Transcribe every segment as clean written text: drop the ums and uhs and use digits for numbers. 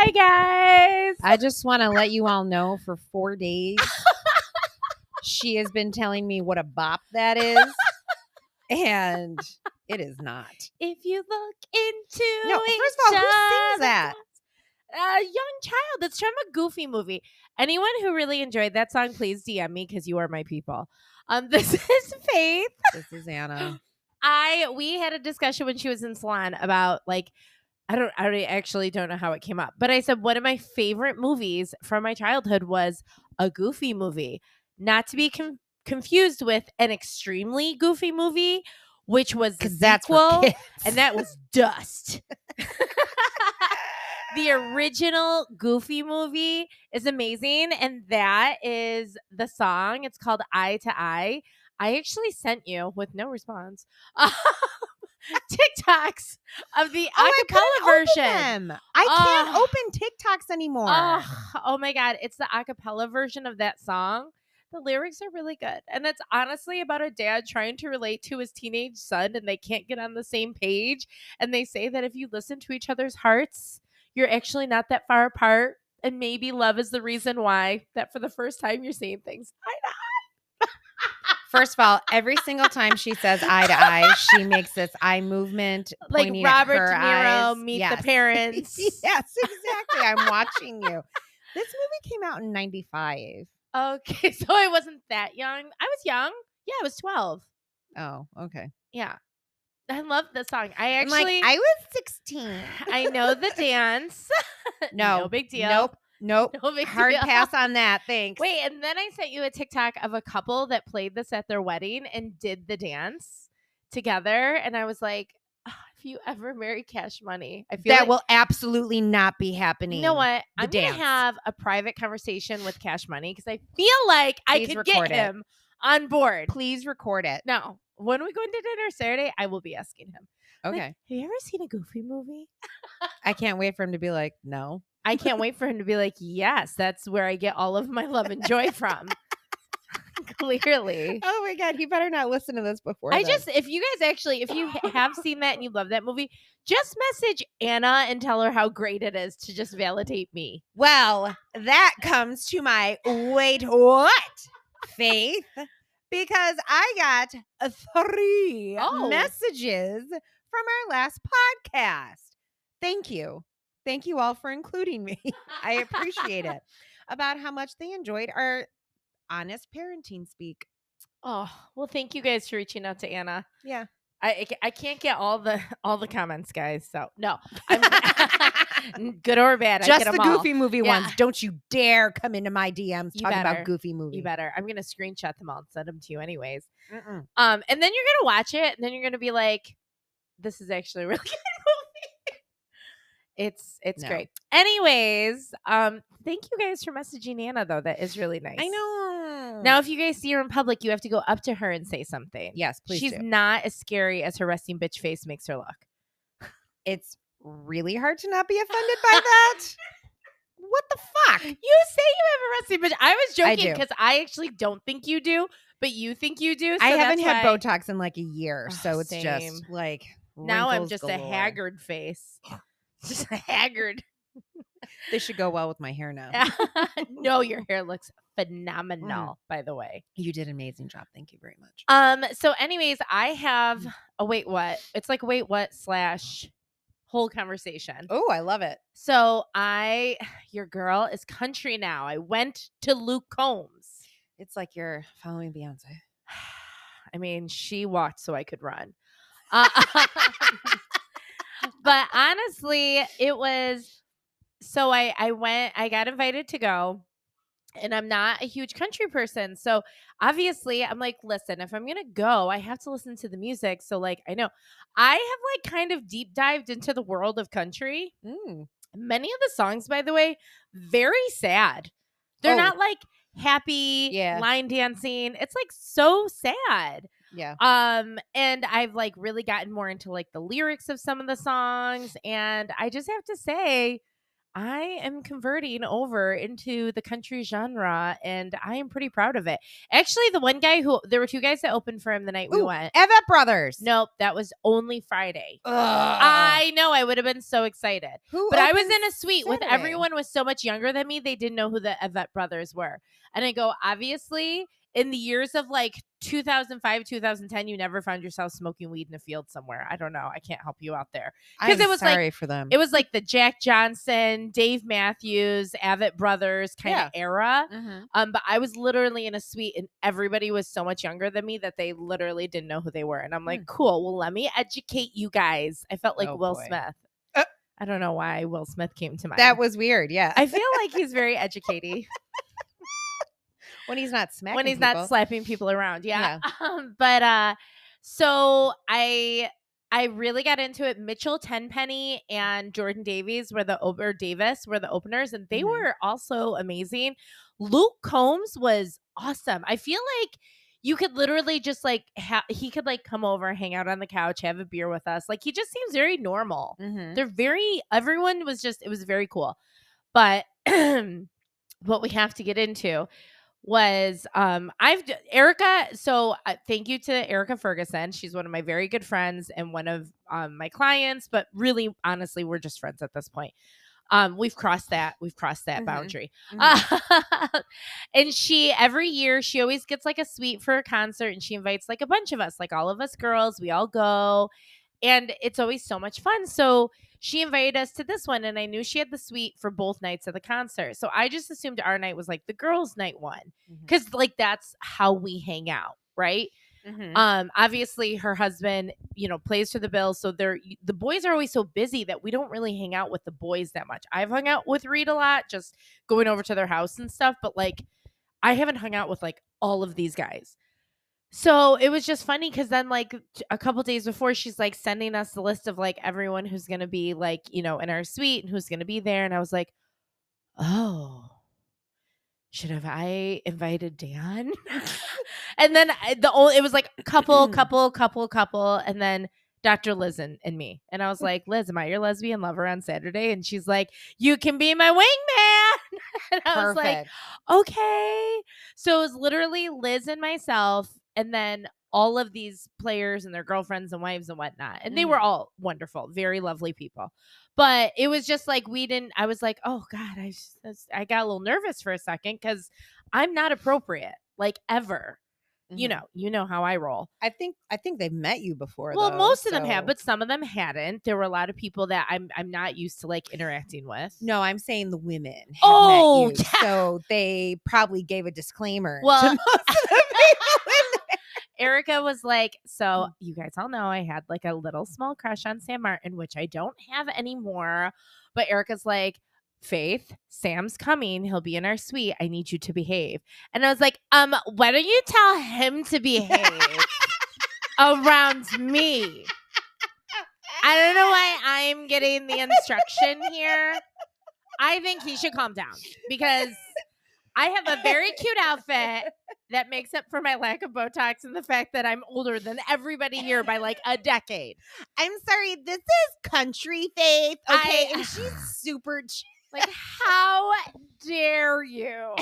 Hi, guys. I just want to let you all know for 4 days, she has been telling me what a bop that is. And it is not. If you look into No, first of all, who sings that? A young child. It's from a Goofy movie. Anyone who really enjoyed that song, please DM me because you are my people. This is Faith. This is Anna. We had a discussion when she was in salon about like I actually don't know how it came up, but I said one of my favorite movies from my childhood was a Goofy movie, not to be confused with an extremely Goofy movie, which was the sequel, and that was Dust. The original Goofy movie is amazing, and that is the song. It's called Eye to Eye. I actually sent you with no response TikToks of the acapella version. I can't open TikToks anymore. Oh my God. It's the acapella version of that song. The lyrics are really good. And it's honestly about a dad trying to relate to his teenage son and they can't get on the same page. And they say that if you listen to each other's hearts, you're actually not that far apart. And maybe love is the reason why that for the first time you're saying things eye to eye. First of all, every single time she says eye to eye, she makes this eye movement. Like Robert De Niro, eyes. Meet the Parents. Yes, exactly. I'm watching you. This movie came out in 95. Okay, so I wasn't that young. I was young. Yeah, I was 12. Oh, okay. Yeah. I love the song. I was 16. I know the dance. No big deal. Nope. No big Hard deal. pass on that. Thanks. Wait, and then I sent you a TikTok of a couple that played this at their wedding and did the dance together. And I was like, if you ever marry Cash Money, I feel that will absolutely not be happening. You know what? I'm going to have a private conversation with Cash Money because I feel like I could get him on board. Please record it. No. When we go into dinner Saturday, I will be asking him. Okay. Like, have you ever seen a Goofy movie? I can't wait for him to be like, no. I can't wait for him to be like, yes, that's where I get all of my love and joy from. Clearly. Oh my God, you better not listen to this before. If you have seen that and you love that movie, just message Anna and tell her how great it is to just validate me. Well, that comes to my wait, what? Faith. Because I got 3 messages from our last podcast. Thank you. Thank you all for including me. I appreciate it. About how much they enjoyed our honest parenting speak. Oh, well, thank you guys for reaching out to Anna. Yeah. I can't get all the comments, guys. So no, I'm good or bad. Just I get the them Goofy movie ones. Don't you dare come into my DMs talking about Goofy movie. You better. I'm gonna screenshot them all and send them to you, anyways. And then you're gonna watch it, and then you're gonna be like, "This is actually a really good movie." It's great. Anyways, thank you guys for messaging Anna, though. That is really nice. I know. Now, if you guys see her in public, you have to go up to her and say something. Yes, please. She's not as scary as her resting bitch face makes her look. It's really hard to not be offended by that. What the fuck? You say you have a resting bitch. I was joking because I actually don't think you do, but you think you do. So I haven't had Botox in like a year, so it's same. just like now I'm just galore. A haggard face. Just a haggard. They should go well with my hair now. No, your hair looks phenomenal, by the way. You did an amazing job. Thank you very much. So anyways, I have a wait what? It's like wait what / whole conversation. Oh, I love it. So your girl is country now. I went to Luke Combs. It's like you're following Beyonce. I mean, she walked so I could run. But honestly, it was, so I got invited to go, and I'm not a huge country person. So obviously I'm like, listen, if I'm going to go, I have to listen to the music. So like, I know I have like kind of deep dived into the world of country. Many of the songs, by the way, very sad. They're not like happy line dancing. It's like so sad. Yeah. And I've like really gotten more into like the lyrics of some of the songs, and I just have to say I am converting over into the country genre, and I am pretty proud of it. Actually, the one guy there were two guys that opened for him the night we went. Evett Brothers. Nope, that was only Friday. Ugh. I know, I would have been so excited. But I was in a suite with Saturday? everyone was so much younger than me, they didn't know who the Evett Brothers were. And I go, obviously, in the years of like 2005, 2010, you never found yourself smoking weed in a field somewhere. I don't know. I can't help you out there. Because it was sorry for them. It was like the Jack Johnson, Dave Matthews, Avett Brothers kind of era. But I was literally in a suite and everybody was so much younger than me that they literally didn't know who they were. And I'm like, cool. Well, let me educate you guys. I felt like Will Smith. I don't know why Will Smith came to mind. That was weird. Yeah. I feel like he's very educating. When he's not smacking when he's people. not slapping people around. Yeah. But so I really got into it. Mitchell Tenpenny and Jordan Davis were the openers, and they were also amazing. Luke Combs was awesome. I feel like you could literally just like he could like come over, hang out on the couch, have a beer with us. Like he just seems very normal. Everyone was just, it was very cool. But what we have to get into was Erica. So thank you to Erica Ferguson. She's one of my very good friends and one of my clients, but really, honestly, we're just friends at this point. We've crossed that boundary. And every year she always gets like a suite for a concert and she invites like a bunch of us, like all of us girls, we all go. And it's always so much fun. So she invited us to this one, and I knew she had the suite for both nights of the concert. So I just assumed our night was like the girls' night one, because like that's how we hang out, right? Obviously, her husband, plays for the Bills, so the boys are always so busy that we don't really hang out with the boys that much. I've hung out with Reed a lot, just going over to their house and stuff, but like I haven't hung out with like all of these guys. So it was just funny because then like a couple days before, she's like sending us the list of like everyone who's going to be like, in our suite and who's going to be there. And I was like, oh, I invited Dan? And then it was like couple. And then Dr. Liz and me. And I was like, Liz, am I your lesbian lover on Saturday? And she's like, you can be my wingman. And I was like, okay. So it was literally Liz and myself, and then all of these players and their girlfriends and wives and whatnot. And they were all wonderful, very lovely people. But it was just like I was like, oh God, I got a little nervous for a second because I'm not appropriate, like ever. You know how I roll. I think they've met you before. Well, most of them have, but some of them hadn't. There were a lot of people that I'm not used to like interacting with. No, I'm saying the women have met you, so they probably gave a disclaimer to most of the people. Erica was like, so you guys all know I had like a little small crush on Sam Martin, which I don't have anymore. But Erica's like, Faith, Sam's coming. He'll be in our suite. I need you to behave. And I was like, why don't you tell him to behave around me? I don't know why I'm getting the instruction here. I think he should calm down because I have a very cute outfit that makes up for my lack of Botox and the fact that I'm older than everybody here by like a decade. I'm sorry, this is country Faith, okay? And she's super like, how dare you?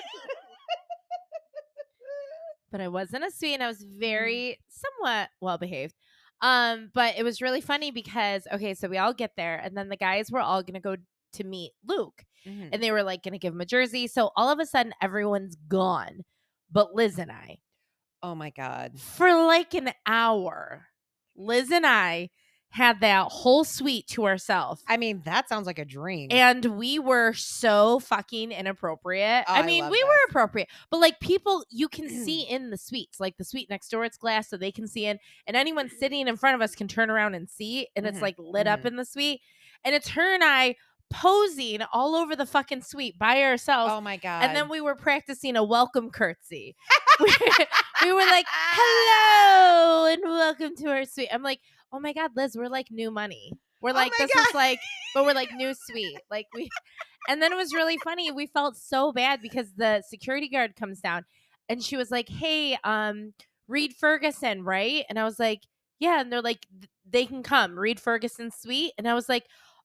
But I was in a suite and I was very somewhat well behaved. But it was really funny because, okay, so we all get there and then the guys were all going to go to meet Luke. And they were like going to give him a jersey. So all of a sudden, everyone's gone. But Liz and I. Oh my God. For like an hour, Liz and I had that whole suite to ourselves. I mean, that sounds like a dream. And we were so fucking inappropriate. I mean, we were appropriate. But like people, you can see in the suites. Like the suite next door, it's glass so they can see in. And anyone sitting in front of us can turn around and see. And it's like lit up in the suite. And it's her and I posing all over the fucking suite by ourselves. Oh my God. And then we were practicing a welcome curtsy. we were like, hello and welcome to our suite. I'm like, oh my God, Liz, we're like new money. We're like, this is like, but we're like new suite. Like and then it was really funny. We felt so bad because the security guard comes down and she was like, hey, Reed Ferguson, right? And I was like, yeah. And they're like, they can come, Reed Ferguson's suite. And I was like,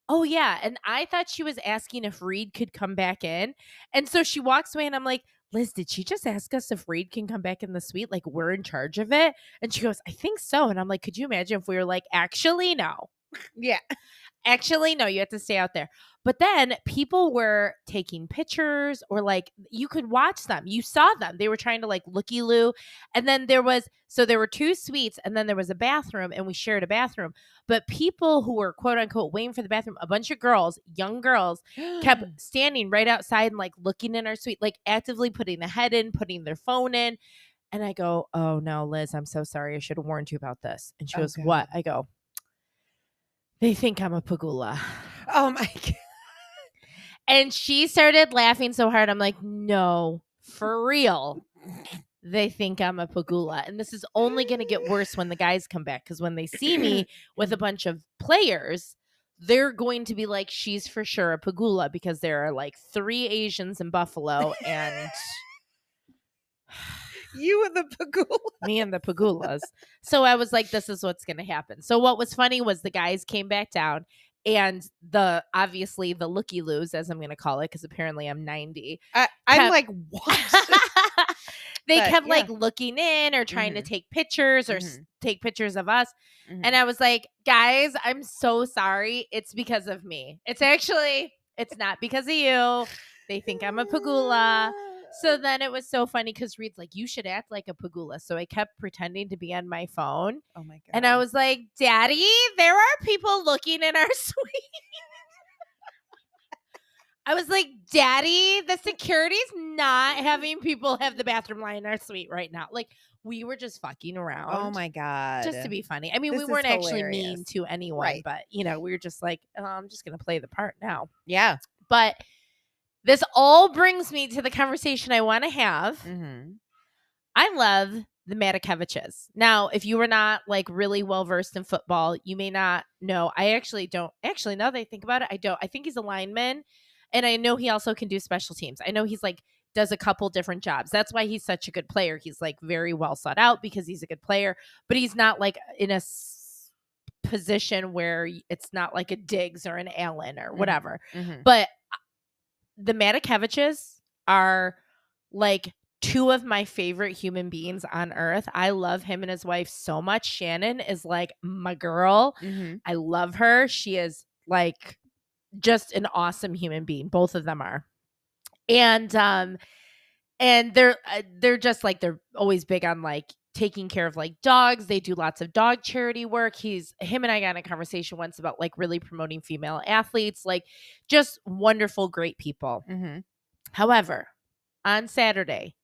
Oh, yeah, and I thought she was asking if Reed could come back in, and so she walks away, and I'm like, "Liz, did she just ask us if Reed can come back in the suite? Like, we're in charge of it?" And she goes, "I think so," and I'm like, "Could you imagine if we were like, actually, no." Yeah. Actually, no, you have to stay out there. But then people were taking pictures or like you could watch them. You saw them. They were trying to like looky loo. And then there were 2 suites and then there was a bathroom and we shared a bathroom. But people who were quote unquote waiting for the bathroom, a bunch of girls, young girls, kept standing right outside and like looking in our suite, like actively putting a head in, putting their phone in. And I go, "Oh no, Liz, I'm so sorry. I should have warned you about this." And she goes, God. "What?" I go, "They think I'm a pagula." Oh my God. And she started laughing so hard. I'm like, "No, for real. They think I'm a pagula." And this is only going to get worse when the guys come back. Because when they see me with a bunch of players, they're going to be like, "She's for sure a pagula," because there are like 3 Asians in Buffalo and you and the pagula. Me and the pagulas. So I was like, this is what's going to happen. So what was funny was the guys came back down and obviously the looky-loos, as I'm going to call it, because apparently I'm 90. I'm like, what? They kept like looking in or trying to take pictures or take pictures of us. And I was like, "Guys, I'm so sorry. It's because of me. It's not because of you. They think I'm a pagula." So then it was so funny because Reed's like, "You should act like a pagula." So I kept pretending to be on my phone. Oh my God. And I was like, "Daddy, there are people looking in our suite." I was like, "Daddy, the security's not having people have the bathroom line in our suite right now." Like, we were just fucking around. Oh my God. Just to be funny. I mean, This we is weren't actually hilarious. mean to anyone, Right. but, we were just like, "Oh, I'm just going to play the part now." Yeah. But this all brings me to the conversation I want to have. I love the Matakeviches. Now, if you were not like really well versed in football, you may not know. I actually don't. Actually, now that I think about it, I don't. I think he's a lineman, and I know he also can do special teams. I know he's like does a couple different jobs. That's why he's such a good player. He's like very well sought out because he's a good player, but he's not like in a position where it's not like a Diggs or an Allen or whatever. But the Matakeviches are like 2 of my favorite human beings on earth. I love him and his wife so much. Shannon is like my girl. I love her. She is like just an awesome human being. Both of them are. And they're just like, they're always big on like taking care of like dogs. They do lots of dog charity work. Him and I got in a conversation once about like really promoting female athletes, like just wonderful, great people. However, on Saturday,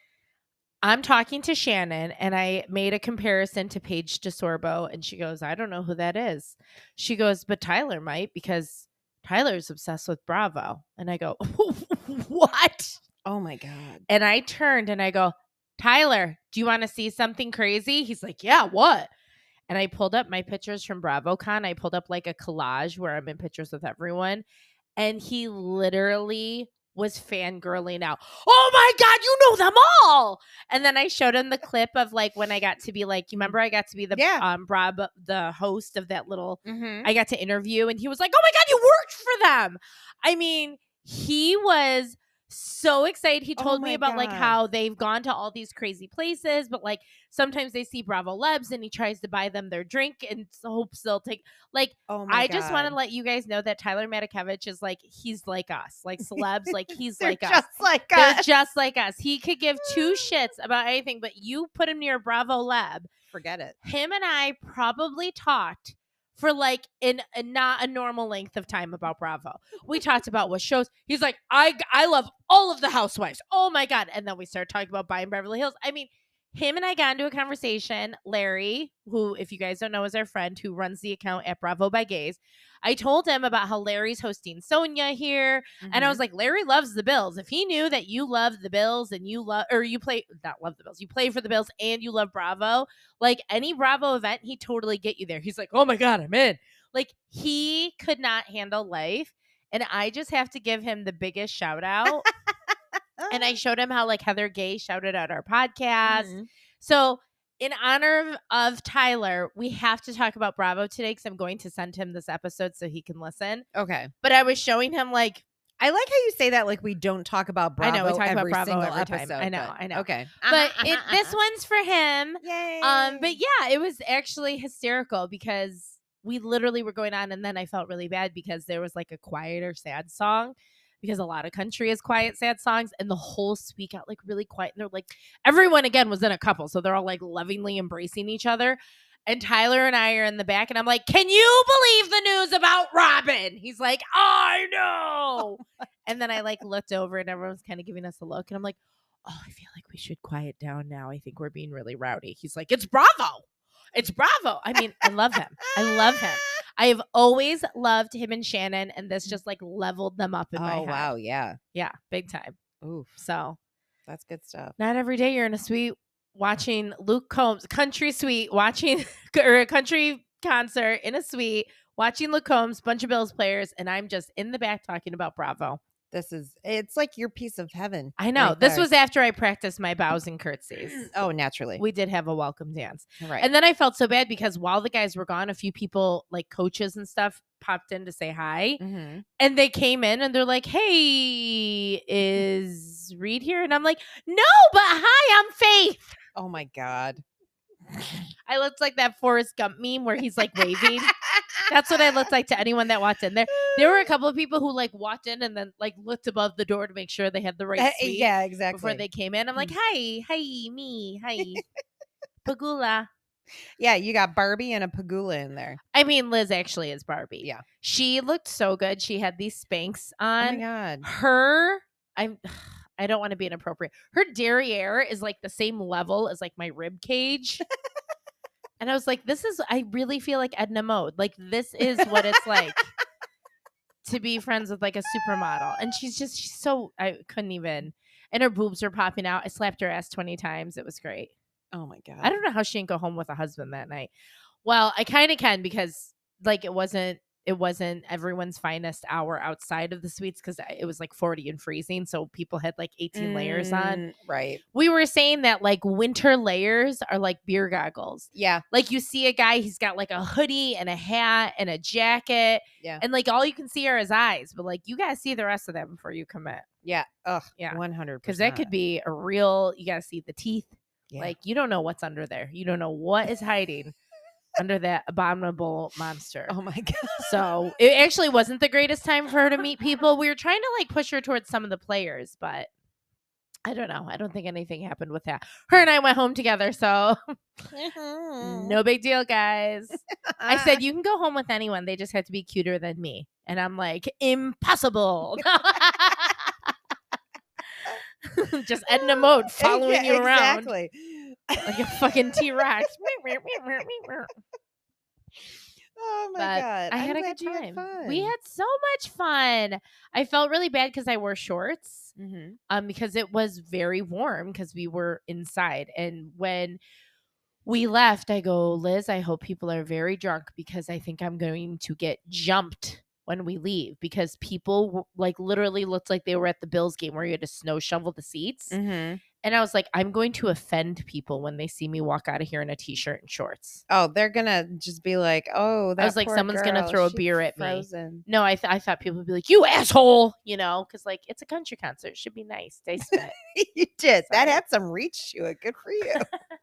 I'm talking to Shannon and I made a comparison to Paige DeSorbo and she goes, "I don't know who that is." She goes, "But Tyler might because Tyler's obsessed with Bravo." And I go, "What?" Oh my God. And I turned and I go, "Tyler, do you want to see something crazy?" He's like, "Yeah, what?" And I pulled up my pictures from BravoCon. I pulled up like a collage where I'm in pictures with everyone. And he literally was fangirling out. "Oh my God, you know them all." And then I showed him the clip of like when I got to be like, you remember I got to be the the host of that little, I got to interview and he was like, "Oh my God, you worked for them." I mean, he was so excited. He told me about like how they've gone to all these crazy places, but like sometimes they see Bravo Lebs and he tries to buy them their drink and hopes they'll take like, I just want to let you guys know that Tyler Matakevich is like, he's like us, like celebs, like he's like us. They're just like us. He could give 2 shits about anything, but you put him near Bravo Leb. Forget it. Him and I probably talked for like not a normal length of time about Bravo. We talked about what shows. He's like, I love all of the housewives. Oh my God. And then we started talking about buying Beverly Hills. I mean, him and I got into a conversation. Larry, who, if you guys don't know, is our friend who runs the account at Bravo by Gays. I told him about how Larry's hosting Sonia here. And I was like, Larry loves the Bills. If he knew that you love the Bills and you play for the Bills and you love Bravo, like any Bravo event, he'd totally get you there. He's like, "Oh my God, I'm in." Like he could not handle life. And I just have to give him the biggest shout out. And I showed him how like Heather Gay shouted out our podcast. So in honor of Tyler, we have to talk about Bravo today because I'm going to send him this episode so he can listen. Okay. But I was showing him like, I like how you say that like we don't talk about Bravo. I know we talk every about Bravo single every episode. time. I know. Okay. But this one's for him. Yay. But yeah, it was actually hysterical because we literally were going on, and then I felt really bad because there was like a quieter, sad song. Because a lot of country is quiet, sad songs, and the whole suite got like really quiet. And they're like, everyone again was in a couple, so they're all like lovingly embracing each other. And Tyler and I are in the back, and I'm like, "Can you believe the news about Robin?" He's like, "I know." And then I like looked over, and everyone's kind of giving us a look, and I'm like, "Oh, I feel like we should quiet down now. I think we're being really rowdy." He's like, "It's Bravo. It's Bravo." I mean, I love him. I love him. I have always loved him and Shannon, and this just like leveled them up in my head. Oh, wow. Yeah. Yeah, big time. Ooh, So that's good stuff. not every day you're in a suite watching Luke Combs, country suite, watching or a country concert in a suite, watching Luke Combs, bunch of Bills players, and I'm just in the back talking about Bravo. It's like your piece of heaven. I know. Right this there. was after I practiced my bows and curtsies. Oh, naturally. We did have a welcome dance. Right. And then I felt so bad because while the guys were gone, a few people like coaches and stuff popped in to say hi. Mm-hmm. And they came in and they're like, "Hey, is Reed here?" And I'm like, "No, but hi, I'm Faith." Oh my God. I looked like that Forrest Gump meme where he's like waving. That's what I looked like to anyone that walked in there. There were a couple of people who like walked in and then like looked above the door to make sure they had the right seat. Yeah, exactly. Before they came in, I'm like, "Hi, me, hi, Pagula." Yeah, you got Barbie and a Pagula in there. I mean, Liz actually is Barbie. Yeah, she looked so good. She had these Spanx on. Oh my God. I don't want to be inappropriate. Her derriere is like the same level as like my rib cage. And I was like, I really feel like Edna Mode. Like, this is what it's like to be friends with like a supermodel. And she's so, I couldn't even. And her boobs were popping out. I slapped her ass 20 times. It was great. Oh my God. I don't know how she didn't go home with a husband that night. Well, I kind of can because like it wasn't everyone's finest hour outside of the suites because it was like 40 and freezing. So people had like 18 layers on. Right. We were saying that like winter layers are like beer goggles. Yeah. Like you see a guy, he's got like a hoodie and a hat and a jacket. Yeah. And like all you can see are his eyes. But like you got to see the rest of that before you commit. Yeah. Ugh. Yeah. 100%. Because that could be a real, you got to see the teeth. Yeah. Like you don't know what's under there. You don't know what is hiding under that abominable monster. Oh my God. So it actually wasn't the greatest time for her to meet people. We were trying to like push her towards some of the players, but I don't know. I don't think anything happened with that. Her and I went home together, so no big deal, guys. I said you can go home with anyone. They just have to be cuter than me. And I'm like, impossible. Just Edna Mode following you around. Exactly. Like a fucking T-Rex. Oh my But God. I had a glad good you time. fun. We had so much fun. I felt really bad because I wore shorts. Mm-hmm. Because it was very warm because we were inside. And when we left, I go, "Liz, I hope people are very drunk because I think I'm going to get jumped when we leave," because people like literally looked like they were at the Bills game where you had to snow shovel the seats. Mm-hmm. And I was like, I'm going to offend people when they see me walk out of here in a t-shirt and shorts. Oh, they're gonna just be like, "Oh, that I was like, poor someone's gonna girl, throw a she's beer at frozen. me. No, I thought people would be like, "You asshole," because like it's a country concert, it should be nice. They spit. You did. That Sorry. had some reach to it. Good for you.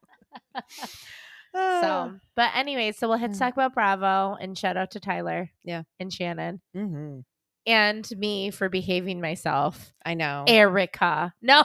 So, but anyway, so we'll have to talk about Bravo and shout out to Tyler, Yeah, and Shannon, mm-hmm. and me for behaving myself. I know. Erica, no.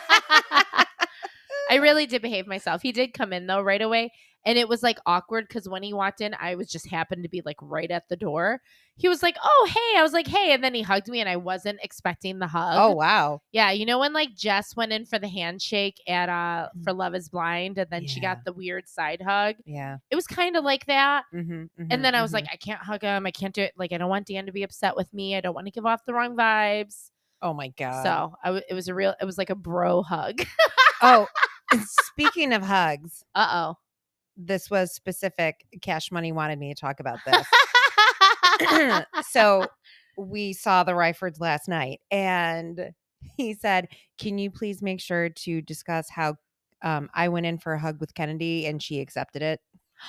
I really did behave myself. He did come in though right away. And it was like awkward because when he walked in, I was just happened to be like right at the door. He was like, "Oh, hey." I was like, "Hey." And then he hugged me and I wasn't expecting the hug. Oh, wow. Yeah. You know when like Jess went in for the handshake at for Love is Blind and then she Yeah. got the weird side hug? Yeah. It was kind of like that. Mm-hmm, mm-hmm, And then I was like, I can't hug him. I can't do it. Like, I don't want Dan to be upset with me. I don't want to give off the wrong vibes. "Oh my God." So it was like a bro hug. Oh, speaking of hugs, Uh-oh. this was specific. Cash Money wanted me to talk about this. So we saw the Ryfords last night and he said, "Can you please make sure to discuss how I went in for a hug with Kennedy and she accepted it.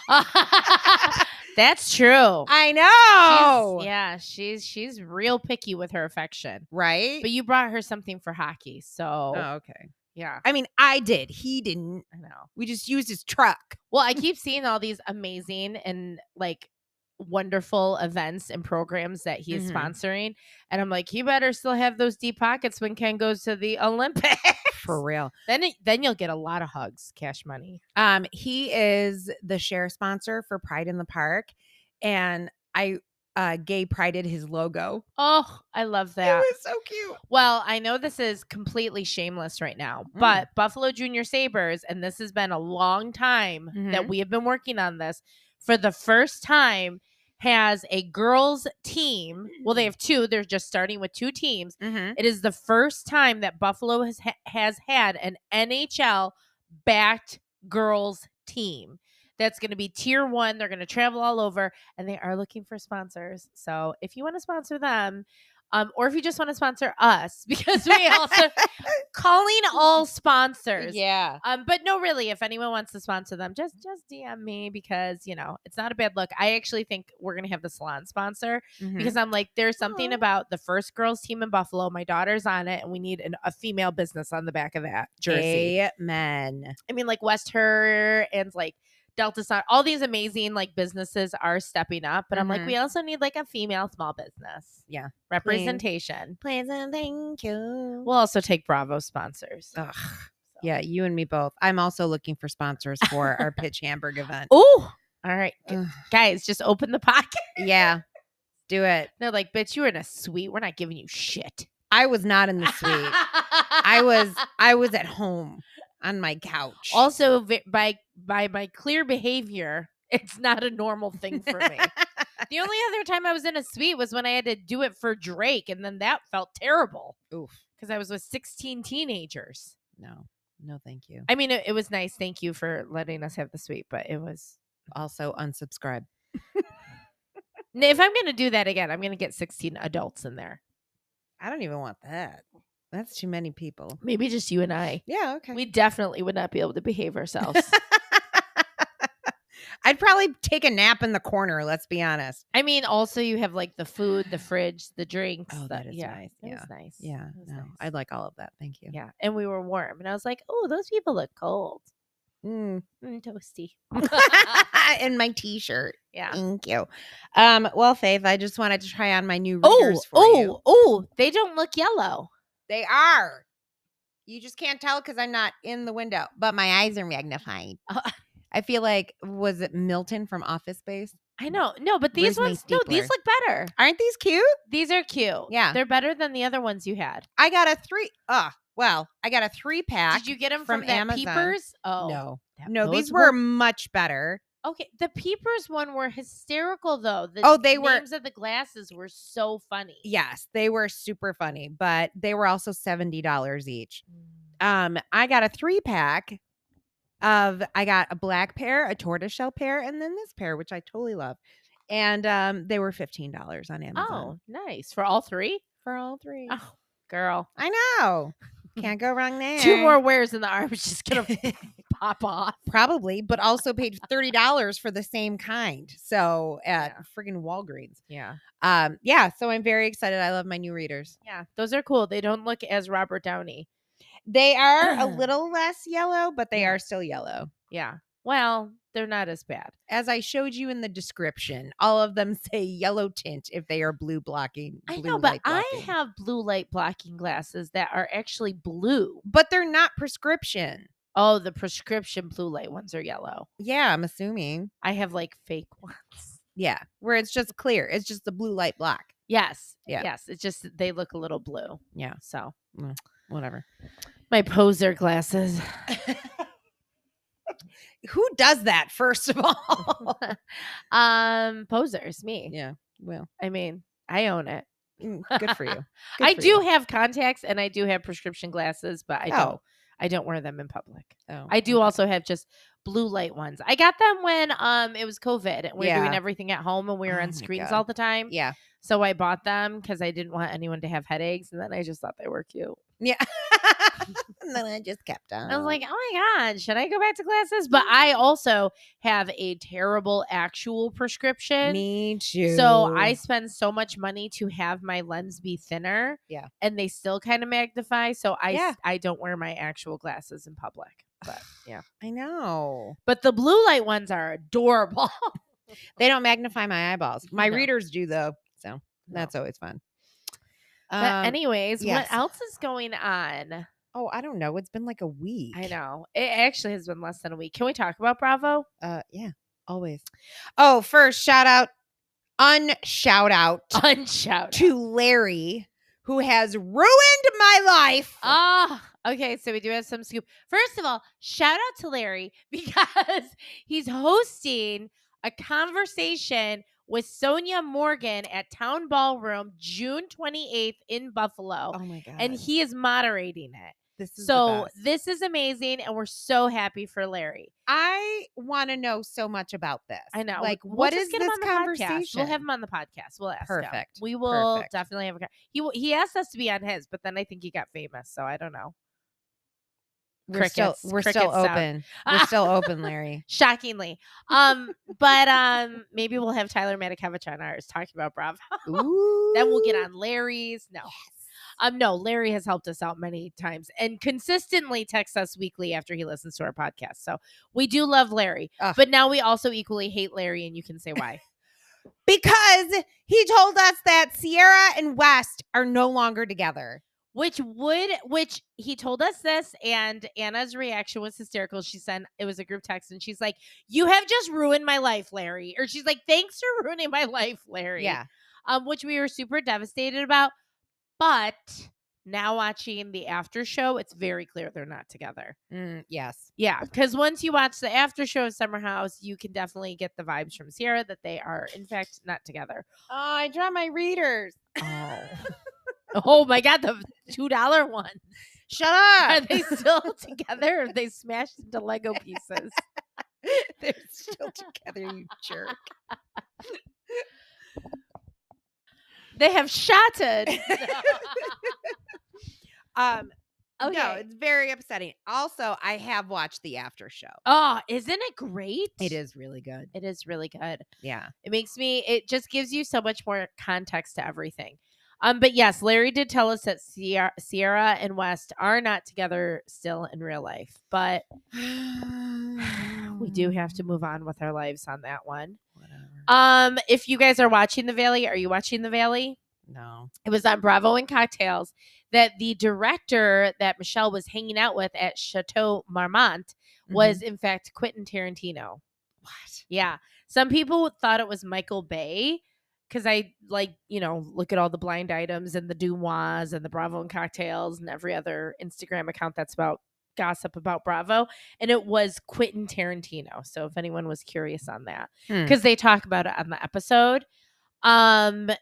That's true. I know. She's real picky with her affection. Right? But you brought her something for hockey, so Oh, okay. yeah. I mean, I did. He didn't. I know. We just used his truck. Well, I keep seeing all these amazing and like wonderful events and programs that he is sponsoring, and I'm like, you better still have those deep pockets when Ken goes to the Olympics. For real. Then you'll get a lot of hugs, cash money. He is the share sponsor for Pride in the Park, and I gay prided his logo. Oh, I love that. It was so cute. Well, I know this is completely shameless right now, but Buffalo Junior Sabres, and this has been a long time that we have been working on this, for the first time has a girls team. Well, they have two. They're just starting with two teams. It is the first time that Buffalo has had an NHL backed girls team. That's going to be tier 1. They're going to travel all over, and they are looking for sponsors. So if you want to sponsor them, or if you just want to sponsor us, because we also calling all sponsors. Yeah. But no, really, if anyone wants to sponsor them, just DM me, because it's not a bad look. I actually think we're gonna have the salon sponsor, because I'm like, there's something about the first girls team in Buffalo. My daughter's on it, and we need a female business on the back of that jersey. Amen. I mean, like Wester and like Delta Sun, all these amazing like businesses are stepping up, but I'm like, we also need like a female small business. Yeah. Representation. Please and thank you. We'll also take Bravo sponsors. Ugh. Yeah, you and me both. I'm also looking for sponsors for our Pitch Hamburg event. Oh, all right. Guys, just open the pocket. Yeah. Do it. They're like, bitch, you were in a suite. We're not giving you shit. I was not in the suite. I was at home on my couch. Also, by my clear behavior, it's not a normal thing for me. The only other time I was in a suite was when I had to do it for Drake, and then that felt terrible. Oof. Because I was with 16 teenagers. No, thank you. I mean, it was nice. Thank you for letting us have the suite, but it was also unsubscribe. If I'm going to do that again, I'm going to get 16 adults in there. I don't even want that. That's too many people. Maybe just you and I. Yeah, okay. We definitely would not be able to behave ourselves. I'd probably take a nap in the corner, let's be honest. I mean, also you have like the food, the fridge, the drinks. Oh, that is nice. It was nice. Yeah, nice. I'd like all of that. Thank you. Yeah, and we were warm. And I was like, oh, those people look cold. Toasty. And my t-shirt. Yeah. Thank you. Well, Faith, I just wanted to try on my new readers for you. Oh, they don't look yellow. They are. You just can't tell because I'm not in the window, but my eyes are magnified. I feel like, was it Milton from Office Space? I know. No, but these ones, these look better. Aren't these cute? These are cute. Yeah. They're better than the other ones you had. I got a 3-pack. Did you get them from Amazon. Peepers? Oh. No, these were much better. Okay, the Peepers one were hysterical though. They were. Names of the glasses were so funny. Yes, they were super funny, but they were also $70 each. I got a 3-pack I got a black pair, a tortoiseshell pair, and then this pair, which I totally love. And they were $15 on Amazon. Oh, nice. For all three? For all three. Oh, girl. I know. Can't go wrong there. 2 more wears in the arm is just going to pop off. Probably, but also paid $30 for the same kind. So at friggin' Walgreens. Yeah. So I'm very excited. I love my new readers. Yeah, those are cool. They don't look as Robert Downey. They are a little less yellow, but they are still yellow. Yeah. Well, they're not as bad. As I showed you in the description, all of them say yellow tint if they are blue blocking. I know, but I have blue light blocking glasses that are actually blue. But they're not prescription. Oh, the prescription blue light ones are yellow. Yeah, I'm assuming. I have like fake ones. Yeah, where it's just clear. It's just the blue light block. Yes. Yeah. Yes. It's just they look a little blue. Yeah. So whatever. My poser glasses. Who does that, first of all? Posers, me. Yeah. Well, I mean, I own it. Good for you. I do have contacts and I do have prescription glasses, but I don't wear them in public. I do also have just blue light ones. I got them when it was COVID and we were doing everything at home and we were on screens all the time. Yeah. So I bought them because I didn't want anyone to have headaches, and then I just thought they were cute. Yeah. And then I just kept on. I was like, oh my God, should I go back to glasses? But I also have a terrible actual prescription. Me too. So I spend so much money to have my lens be thinner. Yeah. And they still kind of magnify. So I don't wear my actual glasses in public. But yeah. I know. But the blue light ones are adorable. They don't magnify my eyeballs. My No. readers do, though. So that's always fun. But anyways, yes. what else is going on? Oh, I don't know. It's been like a week. I know. It actually has been less than a week. Can we talk about Bravo? Yeah, always. Oh, first, unshout out to Larry, who has ruined my life. Okay. So we do have some scoop. First of all, shout out to Larry because he's hosting a conversation with Sonia Morgan at Town Ballroom June 28th in Buffalo. Oh my God. And he is moderating it. This is this is amazing, and we're so happy for Larry. I want to know so much about this. I know. Like, we'll what just is get him this on the conversation? Podcast. We'll have him on the podcast. We'll ask him. Perfect. We will definitely have a he asked us to be on his, but then I think he got famous, so I don't know. We're still open. We're still open, Larry. Shockingly. But maybe we'll have Tyler Matakevich on ours talking about Bravo. Ooh. Then we'll get on Larry's. No. No, Larry has helped us out many times and consistently texts us weekly after he listens to our podcast. So we do love Larry. But now we also equally hate Larry, and you can say why. Because he told us that Sierra and West are no longer together. Which he told us this, and Anna's reaction was hysterical. She sent, it was a group text, and she's like, "You have just ruined my life, Larry." Or she's like, "Thanks for ruining my life, Larry." Yeah. Which we were super devastated about. But now watching the after show, it's very clear they're not together. Yes. Yeah, because once you watch the after show of Summer House, you can definitely get the vibes from Sierra that they are, in fact, not together. Oh, I draw my readers. Oh. Oh my God, the $2 one. Shut up. Are they still together, or are they smashed into Lego pieces? They're still together, you jerk. They have shattered. Okay. No, it's very upsetting. Also, I have watched the after show. Oh, isn't it great? It is really good. It is really good. Yeah. It just gives you so much more context to everything. But yes, Larry did tell us that Sierra and West are not together still in real life, but we do have to move on with our lives on that one. Whatever. If you guys are watching The Valley, are you watching The Valley? No. It was on Bravo and Cocktails that the director that Michelle was hanging out with at Chateau Marmont was in fact Quentin Tarantino. What? Yeah. Some people thought it was Michael Bay, because I look at all the blind items and the Dumois and the Bravo and Cocktails and every other Instagram account that's about gossip about Bravo. And it was Quentin Tarantino. So if anyone was curious on that, because they talk about it on the episode. But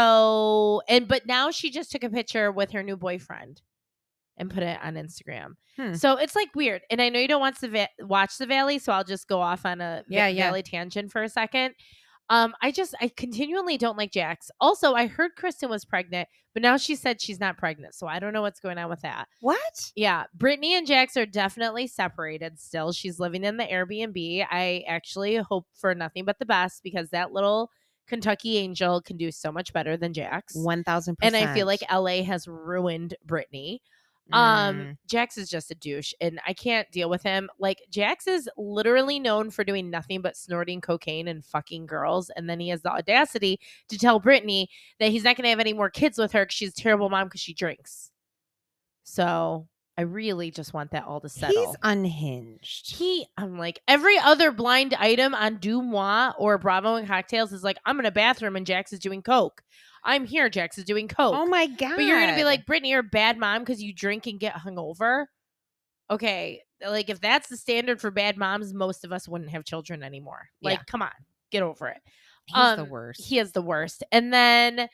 now she just took a picture with her new boyfriend and put it on Instagram. So it's like weird. And I know you don't want to watch The Valley, so I'll just go off on a Valley tangent for a second. I continually don't like Jax. Also, I heard Kristen was pregnant, but now she said she's not pregnant. So I don't know what's going on with that. What? Yeah. Brittany and Jax are definitely separated still. She's living in the Airbnb. I actually hope for nothing but the best, because that little Kentucky Angel can do so much better than Jax. 1,000%. And I feel like LA has ruined Brittany. Jax is just a douche, and I can't deal with him. Like, Jax is literally known for doing nothing but snorting cocaine and fucking girls, and then he has the audacity to tell Brittany that he's not going to have any more kids with her because she's a terrible mom because she drinks. So I really just want that all to settle. He's unhinged. I'm like, every other blind item on Dumois or Bravo and Cocktails is like, I'm in a bathroom and Jax is doing coke. I'm here, Jax is doing coke. Oh my God. But you're going to be like, Brittany, you're a bad mom because you drink and get hungover? Okay. Like, if that's the standard for bad moms, most of us wouldn't have children anymore. Like, come on, get over it. He's the worst. He is the worst. And then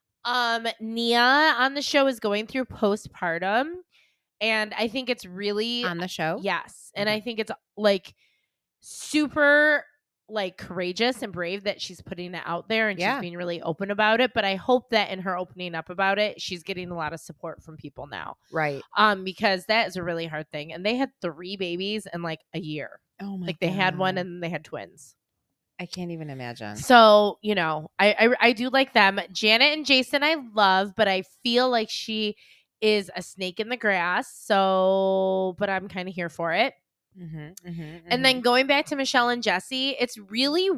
Nia on the show is going through postpartum. And I think it's really on the show. Yes. And I think it's like super like courageous and brave that she's putting it out there and Yeah. she's being really open about it. But I hope that in her opening up about it, she's getting a lot of support from people now. Right. Because that is a really hard thing. And they had 3 babies in like a year. Oh my Like they had one and then they had twins. I can't even imagine. So, you know, I do like them. Janet and Jason I love, but I feel like she is a snake in the grass. So, but I'm kind of here for it. And then going back to Michelle and Jesse, it's really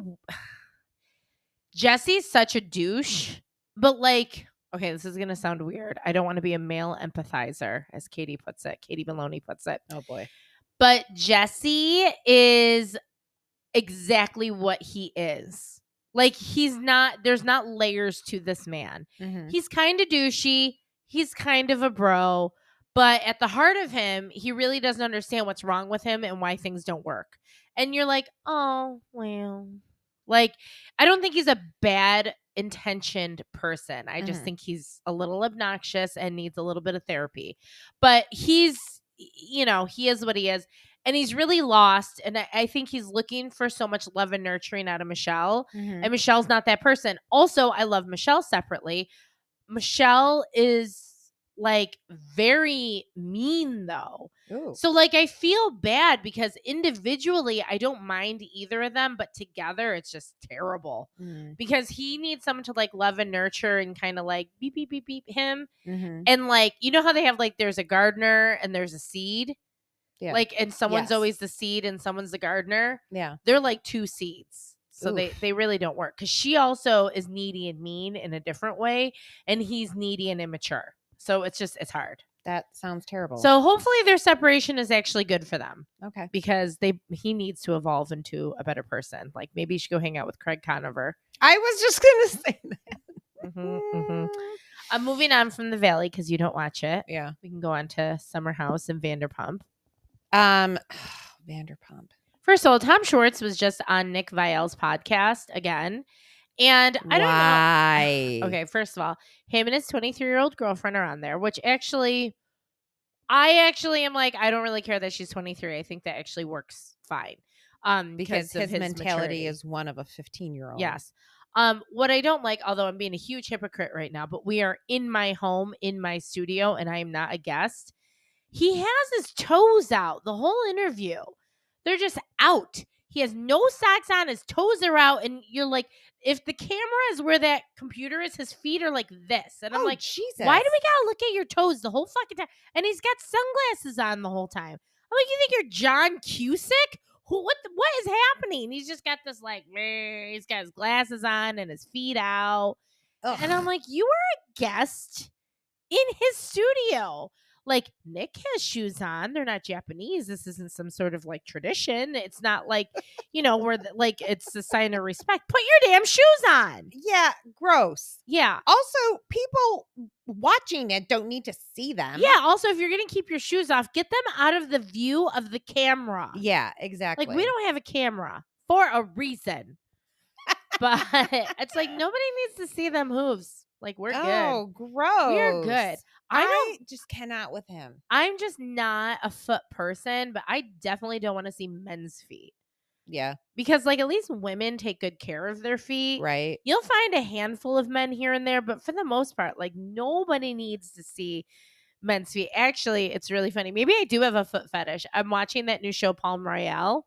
Jesse's such a douche, but like, okay, this is gonna sound weird. I don't want to be a male empathizer, as Katie puts it. Katie Maloney puts it. Oh boy. But Jesse is exactly what he is. Like there's not layers to this man. He's kind of douchey. He's kind of a bro. But at the heart of him, he really doesn't understand what's wrong with him and why things don't work. And you're like, oh, well. Like, I don't think he's a bad intentioned person. I just think he's a little obnoxious and needs a little bit of therapy. But he's, you know, he is what he is. And he's really lost. And I think he's looking for so much love and nurturing out of Michelle. And Michelle's not that person. Also, I love Michelle separately. Michelle is like very mean though. Ooh. So like I feel bad because individually I don't mind either of them, but together it's just terrible because he needs someone to like love and nurture and kind of like beep beep beep beep him. And like, you know how they have like there's a gardener and there's a seed. Yeah. Like, and someone's always the seed and someone's the gardener. Yeah. They're like 2 seeds. So they really don't work because she also is needy and mean in a different way. And he's needy and immature. So it's hard. That sounds terrible. So hopefully their separation is actually good for them. Okay. Because he needs to evolve into a better person. Like maybe you should go hang out with Craig Conover. I was just going to say that. I'm moving on from The Valley because you don't watch it. Yeah. We can go on to Summer House and Vanderpump. Vanderpump. First of all, Tom Schwartz was just on Nick Viall's podcast again. And I don't know. Okay, first of all, him and his 23-year-old girlfriend are on there, which actually, I am like, I don't really care that she's 23. I think that actually works fine. Because his mentality maturity is one of a 15-year-old. Yes. What I don't like, although I'm being a huge hypocrite right now, but we are in my home, in my studio, and I am not a guest. He has his toes out the whole interview. They're just out. He has no socks on. His toes are out. And you're like, if the camera is where that computer is, his feet are like this. And I'm like, Jesus. Why do we got to look at your toes the whole fucking time? And he's got sunglasses on the whole time. I'm like, you think you're John Cusack? What is happening? He's just got this like, he's got his glasses on and his feet out. Ugh. And I'm like, you were a guest in his studio. Like, Nick has shoes on. They're not Japanese. This isn't some sort of like tradition. It's not like, you know, where like it's a sign of respect. Put your damn shoes on. Yeah, gross. Yeah. Also, people watching it don't need to see them. Yeah. Also, if you're going to keep your shoes off, get them out of the view of the camera. Yeah, exactly. Like, we don't have a camera for a reason. But it's like nobody needs to see them hooves. Like, we're good. Oh, gross. We're good. I just cannot with him. I'm just not a foot person, but I definitely don't want to see men's feet. Yeah. Because, like, at least women take good care of their feet. Right. You'll find a handful of men here and there, but for the most part, like, nobody needs to see men's feet. Actually, it's really funny. Maybe I do have a foot fetish. I'm watching that new show, Palm Royale.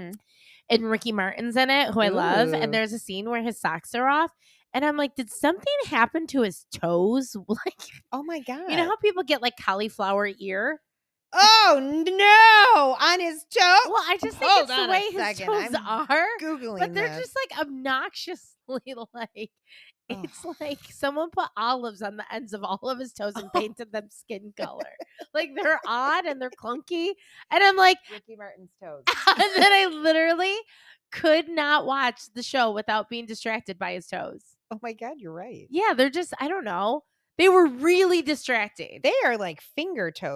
And Ricky Martin's in it, who I love. And there's a scene where his socks are off. And I'm like, did something happen to his toes? Like, oh my God. You know how people get like cauliflower ear? Oh no, on his toe. Well, I just think it's the way his toes are. Googling, but they're just like obnoxiously like. It's like someone put olives on the ends of all of his toes and painted them skin color. Like, they're odd and they're clunky. And I'm like, Ricky Martin's toes. And then I literally could not watch the show without being distracted by his toes. Oh my God, you're right. Yeah, they're just, I don't know. They were really distracting. They are like finger toes.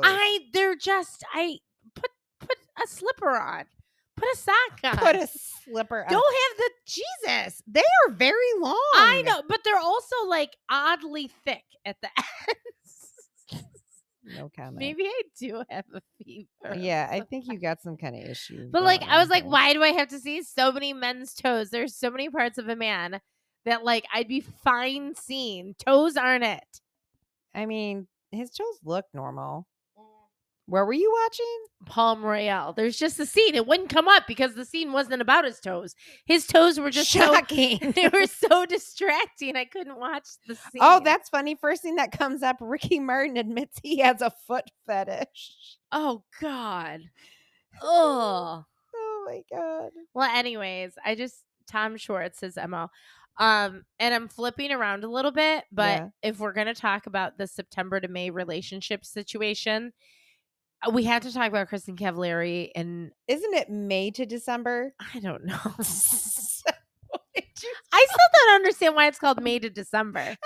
I put a slipper on. Put a sock on. Put a slipper on. Don't have the Jesus. They are very long. I know, but they're also like oddly thick at the ends. No comment. Maybe I do have a fever. Yeah, I think you got some kind of issue. But like, going I was on like, here. why do I have to see so many men's toes? There's so many parts of a man that like I'd be fine seeing. Toes aren't it. I mean, his toes look normal. Where were you watching? Palm Royale. There's just a scene. It wouldn't come up because the scene wasn't about his toes. His toes were just shocking. They were so distracting. I couldn't watch the scene. Oh, that's funny. First thing that comes up, Ricky Martin admits he has a foot fetish. Oh God. Oh. Oh my God. Well, anyways, Tom Schwartz is MO. And I'm flipping around a little bit, but if we're gonna talk about the September to May relationship situation, we have to talk about Kristin Cavallari. And isn't it May to December? I don't know. I still don't understand why it's called May to December.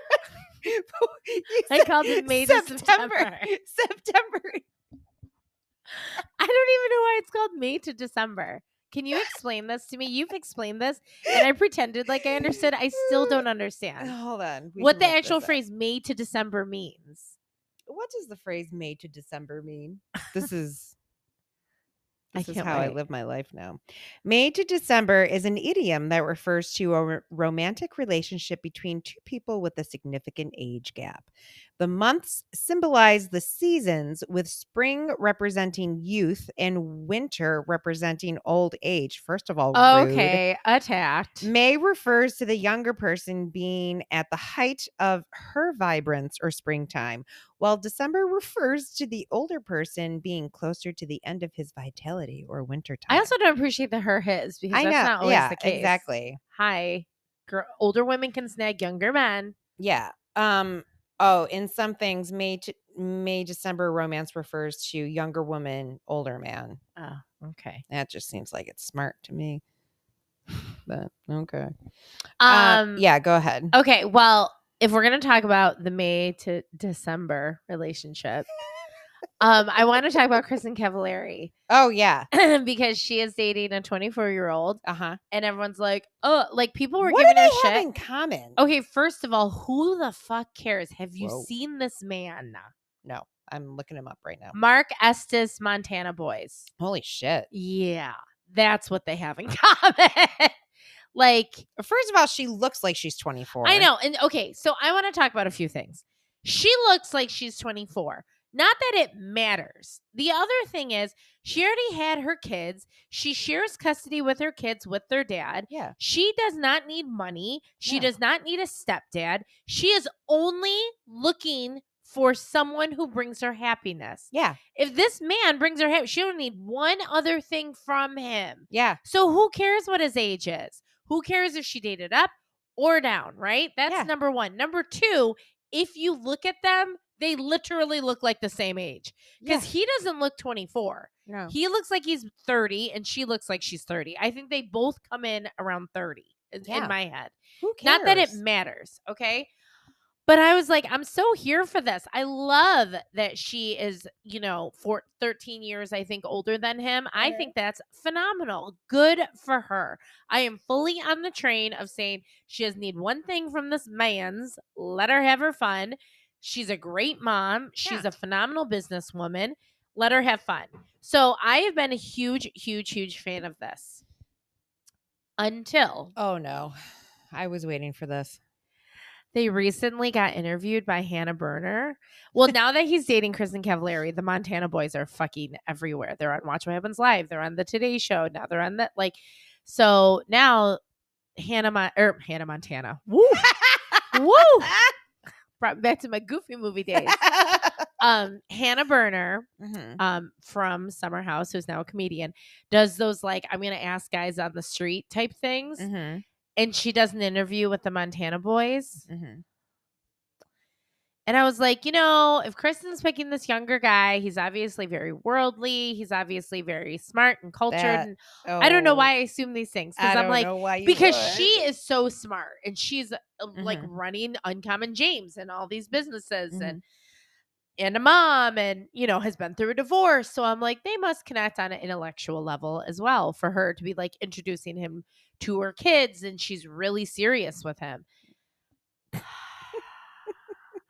I called it May to September. September. I don't even know why it's called May to December. Can you explain this to me? You've explained this, and I pretended like I understood. I still don't understand. Hold on. What the actual phrase May to December means. What does the phrase May to December mean? This is how wait. I live my life now. May to December is an idiom that refers to a romantic relationship between two people with a significant age gap. The months symbolize the seasons, with spring representing youth and winter representing old age. First of all, okay, attacked. May refers to the younger person being at the height of her vibrance or springtime, while December refers to the older person being closer to the end of his vitality or wintertime. I also don't appreciate the his because that's not always the case. Exactly. Hi. Older women can snag younger men. Yeah. In some things, May December romance refers to younger woman, older man. Oh, okay. That just seems like it's smart to me. But okay. Yeah, go ahead. Okay, well, if we're gonna talk about the May to December relationship, I want to talk about Kristin Cavallari. Oh yeah, because she is dating a 24-year-old. And everyone's like, oh, like people were what giving her have shit in common. Okay, first of all, who the fuck cares? Have you seen this man? No, I'm looking him up right now. Mark Estes, Montana Boys. Holy shit. Yeah, that's what they have in common. Like, first of all, she looks like she's 24. I know. And okay, so I want to talk about a few things. She looks like she's 24. Not that it matters. The other thing is, she already had her kids. She shares custody with her kids with their dad. Yeah. She does not need money. She does not need a stepdad. She is only looking for someone who brings her happiness. Yeah. If this man brings her happiness, she don't need one other thing from him. Yeah. So who cares what his age is? Who cares if she dated up or down, right? That's number one. Number two, if you look at them, they literally look like the same age. Because he doesn't look 24. No. He looks like he's 30 and she looks like she's 30. I think they both come in around 30 in my head. Who cares? Not that it matters, okay? But I was like, I'm so here for this. I love that she is, for 13 years, I think, older than him. I think that's phenomenal. Good for her. I am fully on the train of saying she doesn't need one thing from this man's. Let her have her fun. She's a great mom. She's a phenomenal businesswoman. Let her have fun. So I have been a huge, huge, huge fan of this. Until. Oh, no. I was waiting for this. They recently got interviewed by Hannah Berner. Well, now that he's dating Kristin Cavallari, the Montana Boys are fucking everywhere. They're on Watch What Happens Live. They're on the Today Show. Now they're on so now Hannah Montana. Woo! Woo! Brought me back to my Goofy movie days. Hannah Berner, from Summer House, who's now a comedian, does those I'm going to ask guys on the street type things. Mm-hmm. And she does an interview with the Montana Boys. Mm-hmm. And I was like, if Kristin's picking this younger guy, he's obviously very worldly. He's obviously very smart and cultured. I don't know why I assume these things. Because I'm like, because she is so smart. And she's running Uncommon James and all these businesses and a mom and, has been through a divorce. So I'm like, they must connect on an intellectual level as well for her to be introducing him to her kids. And she's really serious with him.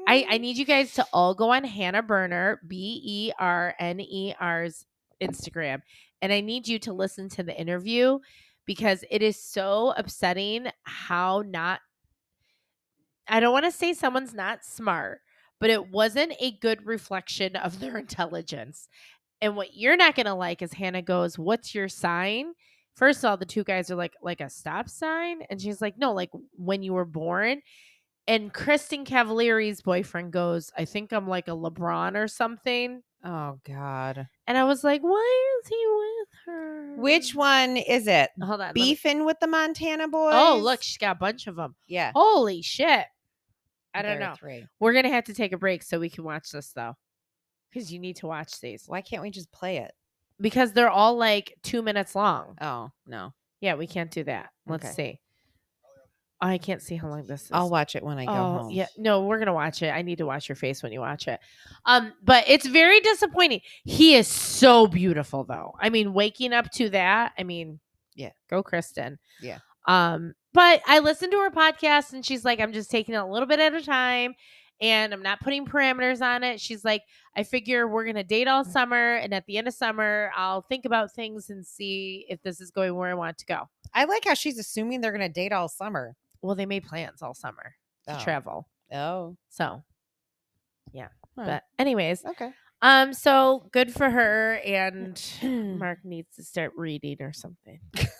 I need you guys to all go on Hannah Berner, BERNER's Instagram. And I need you to listen to the interview because it is so upsetting how not, I don't want to say someone's not smart, but it wasn't a good reflection of their intelligence. And what you're not going to like is Hannah goes, "What's your sign?" First of all, the two guys are like a stop sign. And she's like, "No, like when you were born." And Kristen Cavallari's boyfriend goes, "I think I'm like a LeBron or something." Oh, God. And I was like, why is he with her? Which one is it? Hold on. Beefing with the Montana boys? Oh, look, she's got a bunch of them. Yeah. Holy shit. I don't There are know. 3. We're going to have to take a break so we can watch this, though. Because you need to watch these. Why can't we just play it? Because they're all like 2 minutes long. Oh, no. Yeah, we can't do that. Let's see. I can't see how long this is. I'll watch it when I go home. Yeah, no, we're gonna watch it. I need to watch your face when you watch it. But it's very disappointing. He is so beautiful, though. I mean, waking up to that. I mean, yeah, go Kristen. Yeah. But I listened to her podcast, and she's like, I'm just taking it a little bit at a time, and I'm not putting parameters on it. She's like, I figure we're gonna date all summer, and at the end of summer, I'll think about things and see if this is going where I want to go. I like how she's assuming they're gonna date all summer. Well, they made plans all summer to travel. Oh. So, yeah. Huh. But anyways. Okay. So good for her, and Mark needs to start reading or something.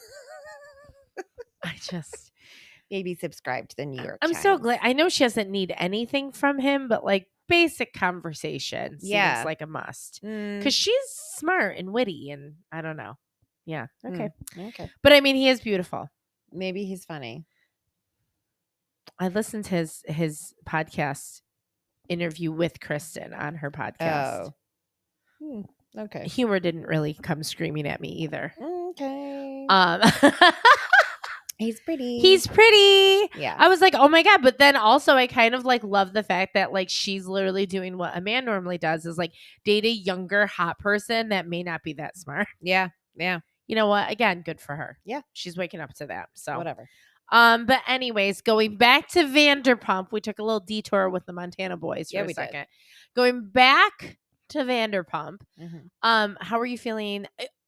I just maybe subscribe to the New York Times. So glad. I know she doesn't need anything from him, but like basic conversation seems like a must. Because she's smart and witty, and I don't know. Yeah. Okay. Okay. But I mean, he is beautiful. Maybe he's funny. I listened to his podcast interview with Kristen on her podcast. Oh. Okay. Humor didn't really come screaming at me either. Okay. He's pretty. He's pretty. Yeah. I was like, oh my God. But then also I kind of like love the fact that like she's literally doing what a man normally does, is like date a younger hot person that may not be that smart. Yeah. Yeah. You know what? Again, good for her. Yeah. She's waking up to that. So whatever. But anyways, going back to Vanderpump, we took a little detour with the Montana boys for a second. Did. Going back to Vanderpump, how are you feeling?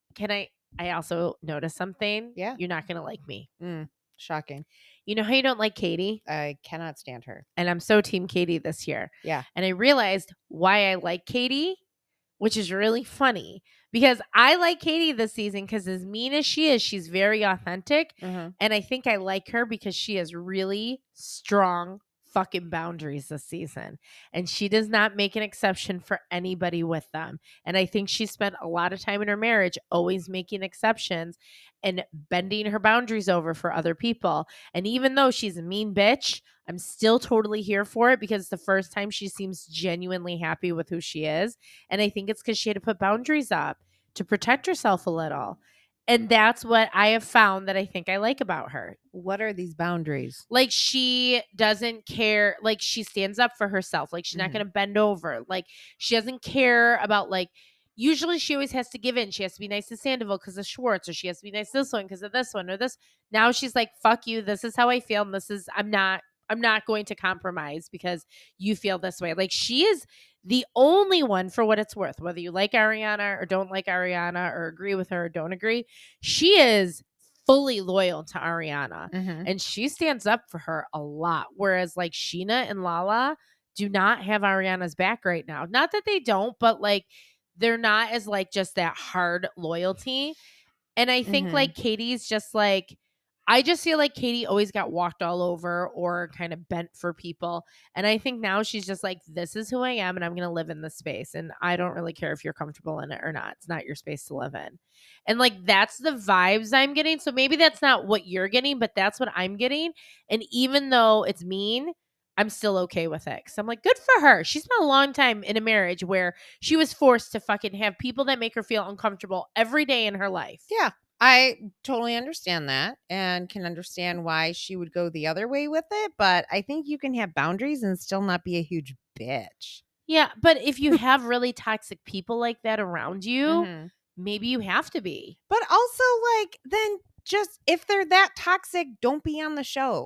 I also noticed something. Yeah. You're not going to like me. Shocking. You know how you don't like Katie? I cannot stand her. And I'm so team Katie this year. Yeah. And I realized why I like Katie, which is really funny. Because I like Katie this season because as mean as she is, she's very authentic. And I think I like her because she has really strong fucking boundaries this season. And she does not make an exception for anybody with them. And I think she spent a lot of time in her marriage always making exceptions and bending her boundaries over for other people. And even though she's a mean bitch, I'm still totally here for it because it's the first time she seems genuinely happy with who she is. And I think it's because she had to put boundaries up to protect herself a little. And that's what I have found that I think I like about her. What are these boundaries? Like she doesn't care. Like she stands up for herself. Like she's not going to bend over. Like she doesn't care about like, usually she always has to give in. She has to be nice to Sandoval because of Schwartz, or she has to be nice to this one because of this one or this. Now she's like, fuck you. This is how I feel. And this is, I'm not going to compromise because you feel this way. Like she is the only one, for what it's worth, whether you like Ariana or don't like Ariana or agree with her or don't agree, she is fully loyal to Ariana and she stands up for her a lot. Whereas like Sheena and Lala do not have Ariana's back right now. Not that they don't, but like they're not as like just that hard loyalty. And I think like Katie's just like, I just feel like Katie always got walked all over or kind of bent for people. And I think now she's just like, this is who I am and I'm going to live in this space. And I don't really care if you're comfortable in it or not. It's not your space to live in. And like, that's the vibes I'm getting. So maybe that's not what you're getting, but that's what I'm getting. And even though it's mean, I'm still okay with it. Cause I'm like, good for her. She spent a long time in a marriage where she was forced to fucking have people that make her feel uncomfortable every day in her life. Yeah. I totally understand that and can understand why she would go the other way with it. But I think you can have boundaries and still not be a huge bitch. Yeah. But if you have really toxic people like that around you, maybe you have to be. But also like, then just if they're that toxic, don't be on the show.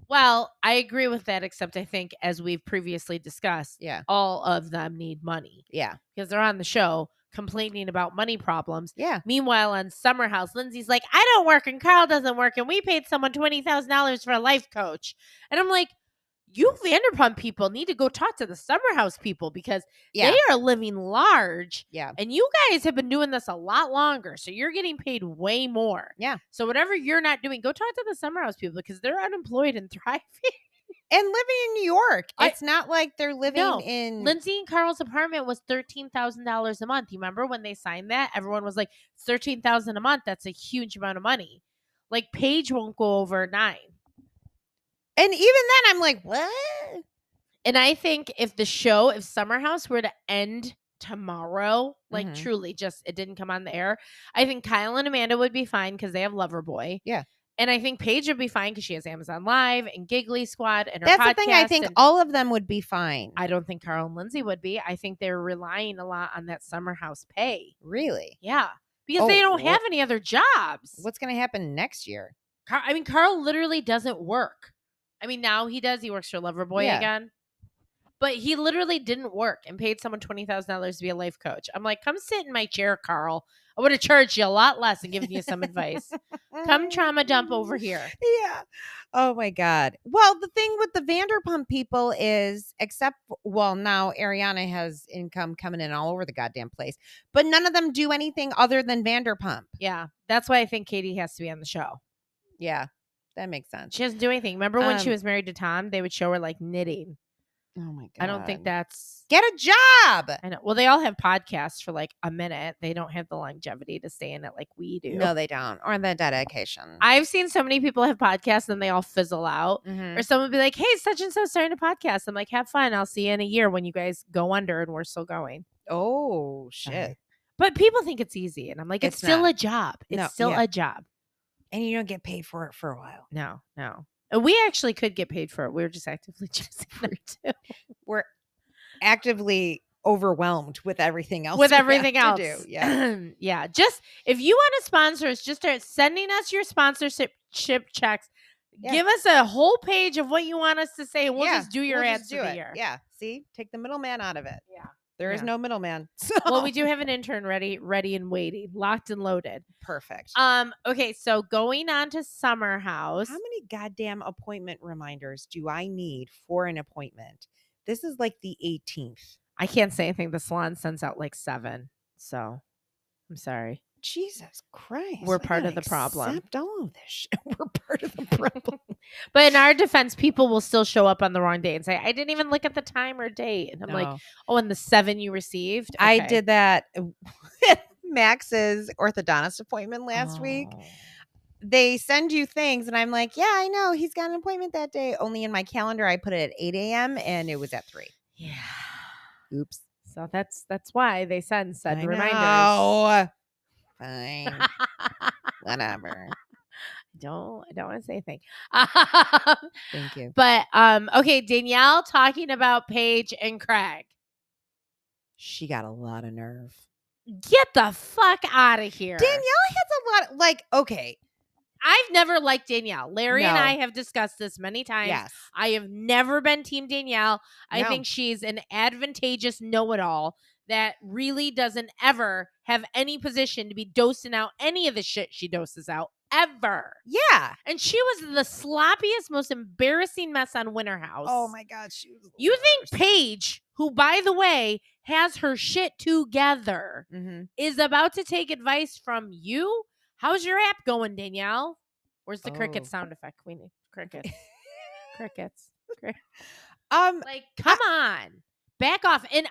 Well, I agree with that, except I think, as we've previously discussed, Yeah. all of them need money. Yeah. Because they're on the show complaining about money problems. Yeah. Meanwhile, on Summer House, Lindsay's like, I don't work and Carl doesn't work, and we paid someone $20,000 for a life coach. And I'm like, you Vanderpump people need to go talk to the Summer House people, because Yeah. they are living large. Yeah. And you guys have been doing this a lot longer. So you're getting paid way more. Yeah. So whatever you're not doing, go talk to the Summer House people, because they're unemployed and thriving. And living in New York. It's not like they're living No. in Lindsay and Carl's apartment was $13,000 a month. You remember when they signed that? Everyone was like, $13,000 a month. That's a huge amount of money. Like, Paige won't go over 9. And even then, I'm like, what? And I think if Summer House were to end tomorrow, like truly just it didn't come on the air, I think Kyle and Amanda would be fine because they have Loverboy. Yeah. And I think Paige would be fine because she has Amazon Live and Giggly Squad and her That's podcast. the thing. I think all of them would be fine. I don't think Carl and Lindsay would be. I think they're relying a lot on that Summer House pay. Really? Yeah. Because they don't have any other jobs. What's going to happen next year? Carl literally doesn't work. I mean, now he does. He works for Loverboy again. But he literally didn't work and paid someone $20,000 to be a life coach. I'm like, come sit in my chair, Carl. I would have charged you a lot less and given you some advice. Come trauma dump over here. Yeah. Oh, my God. Well, the thing with the Vanderpump people is, now Ariana has income coming in all over the goddamn place. But none of them do anything other than Vanderpump. Yeah. That's why I think Katie has to be on the show. Yeah. That makes sense. She doesn't do anything. Remember when she was married to Tom? They would show her like knitting. Oh my God. I don't think that's... Get a job. I know. Well, they all have podcasts for like a minute. They don't have the longevity to stay in it like we do. No, they don't. Or the dedication. I've seen so many people have podcasts and they all fizzle out. Mm-hmm. Or someone would be like, hey, such and so starting a podcast. I'm like, have fun. I'll see you in a year when you guys go under and we're still going. Oh, shit. But people think it's easy. And I'm like, it's still a job. It's still a job. And you don't get paid for it for a while. No. And we actually could get paid for it. We were just actively choosing not to. We're actively overwhelmed with everything else. To do. Yeah. Yeah. Just if you want to sponsor us, just start sending us your sponsorship checks. Yeah. Give us a whole page of what you want us to say, and we'll just do your ads for the year. Yeah. See, take the middleman out of it. Yeah. There is no middleman. So. Well, we do have an intern ready and waiting, locked and loaded. Perfect. Okay, so going on to Summer House. How many goddamn appointment reminders do I need for an appointment? This is like the 18th. I can't say anything. The salon sends out like 7. So I'm sorry. Jesus Christ. We're part of the problem. Accept all of this shit. We're part of the problem. But in our defense, people will still show up on the wrong day and say, I didn't even look at the time or date. And I'm like, oh, and the 7 you received? Okay. I did that with Max's orthodontist appointment last week. They send you things and I'm like, yeah, I know. He's got an appointment that day. Only in my calendar, I put it at 8 a.m. and it was at 3. Yeah. Oops. So that's why they send reminders. Oh, fine. Whatever. I don't want to say anything. Thank you. But okay, Danielle talking about Paige and Craig. She got a lot of nerve. Get the fuck out of here. Danielle has a lot okay. I've never liked Danielle. Larry and I have discussed this many times. Yes. I have never been team Danielle. I think she's an advantageous know-it-all that really doesn't ever have any position to be dosing out any of the shit she doses out ever. Yeah. And she was the sloppiest, most embarrassing mess on Winter House. Oh my God. She was you think Paige, who by the way has her shit together, is about to take advice from you? How's your app going, Danielle? Where's the cricket sound effect? We need crickets. Crickets. Like, come on. Back off. And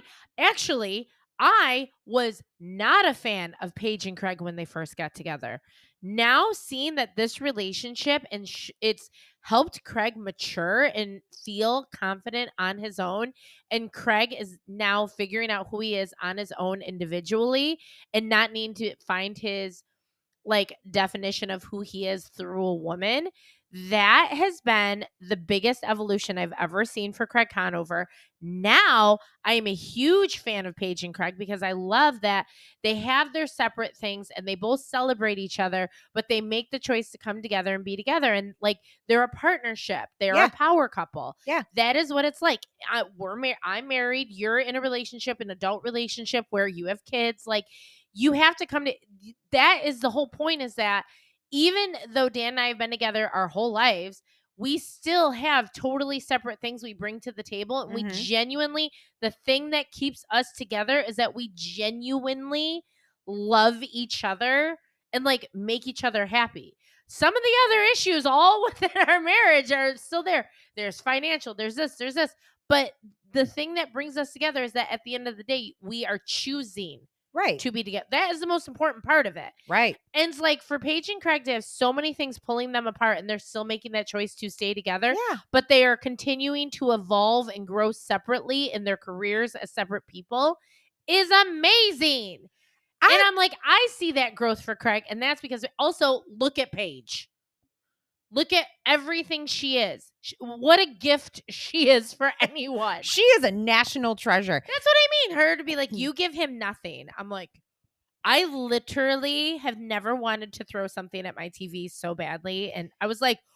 I was not a fan of Paige and Craig when they first got together. Now seeing that this relationship and it's helped Craig mature and feel confident on his own, and Craig is now figuring out who he is on his own individually and not needing to find his like definition of who he is through a woman. That has been the biggest evolution I've ever seen for Craig Conover. Now I am a huge fan of Paige and Craig because I love that they have their separate things and they both celebrate each other, but they make the choice to come together and be together. And like they're a partnership, they're Yeah. a power couple. Yeah. That is what it's like. I'm married. You're in a relationship, an adult relationship where you have kids. Like you have to come to that. Is the whole point, is that even though Dan and I have been together our whole lives, we still have totally separate things we bring to the table. And we genuinely, the thing that keeps us together is that we genuinely love each other and like make each other happy. Some of the other issues all within our marriage are still there. There's financial, there's this. But the thing that brings us together is that at the end of the day, we are choosing to be together. That is the most important part of it. Right. And it's like for Paige and Craig to have so many things pulling them apart and they're still making that choice to stay together. Yeah. But they are continuing to evolve and grow separately in their careers as separate people is amazing. And I'm like, I see that growth for Craig. And that's because also look at Paige. Look at everything she is. What a gift she is for anyone. She is a national treasure. That's what I mean. Her to be like, you give him nothing. I'm like, I literally have never wanted to throw something at my TV so badly. And I was like,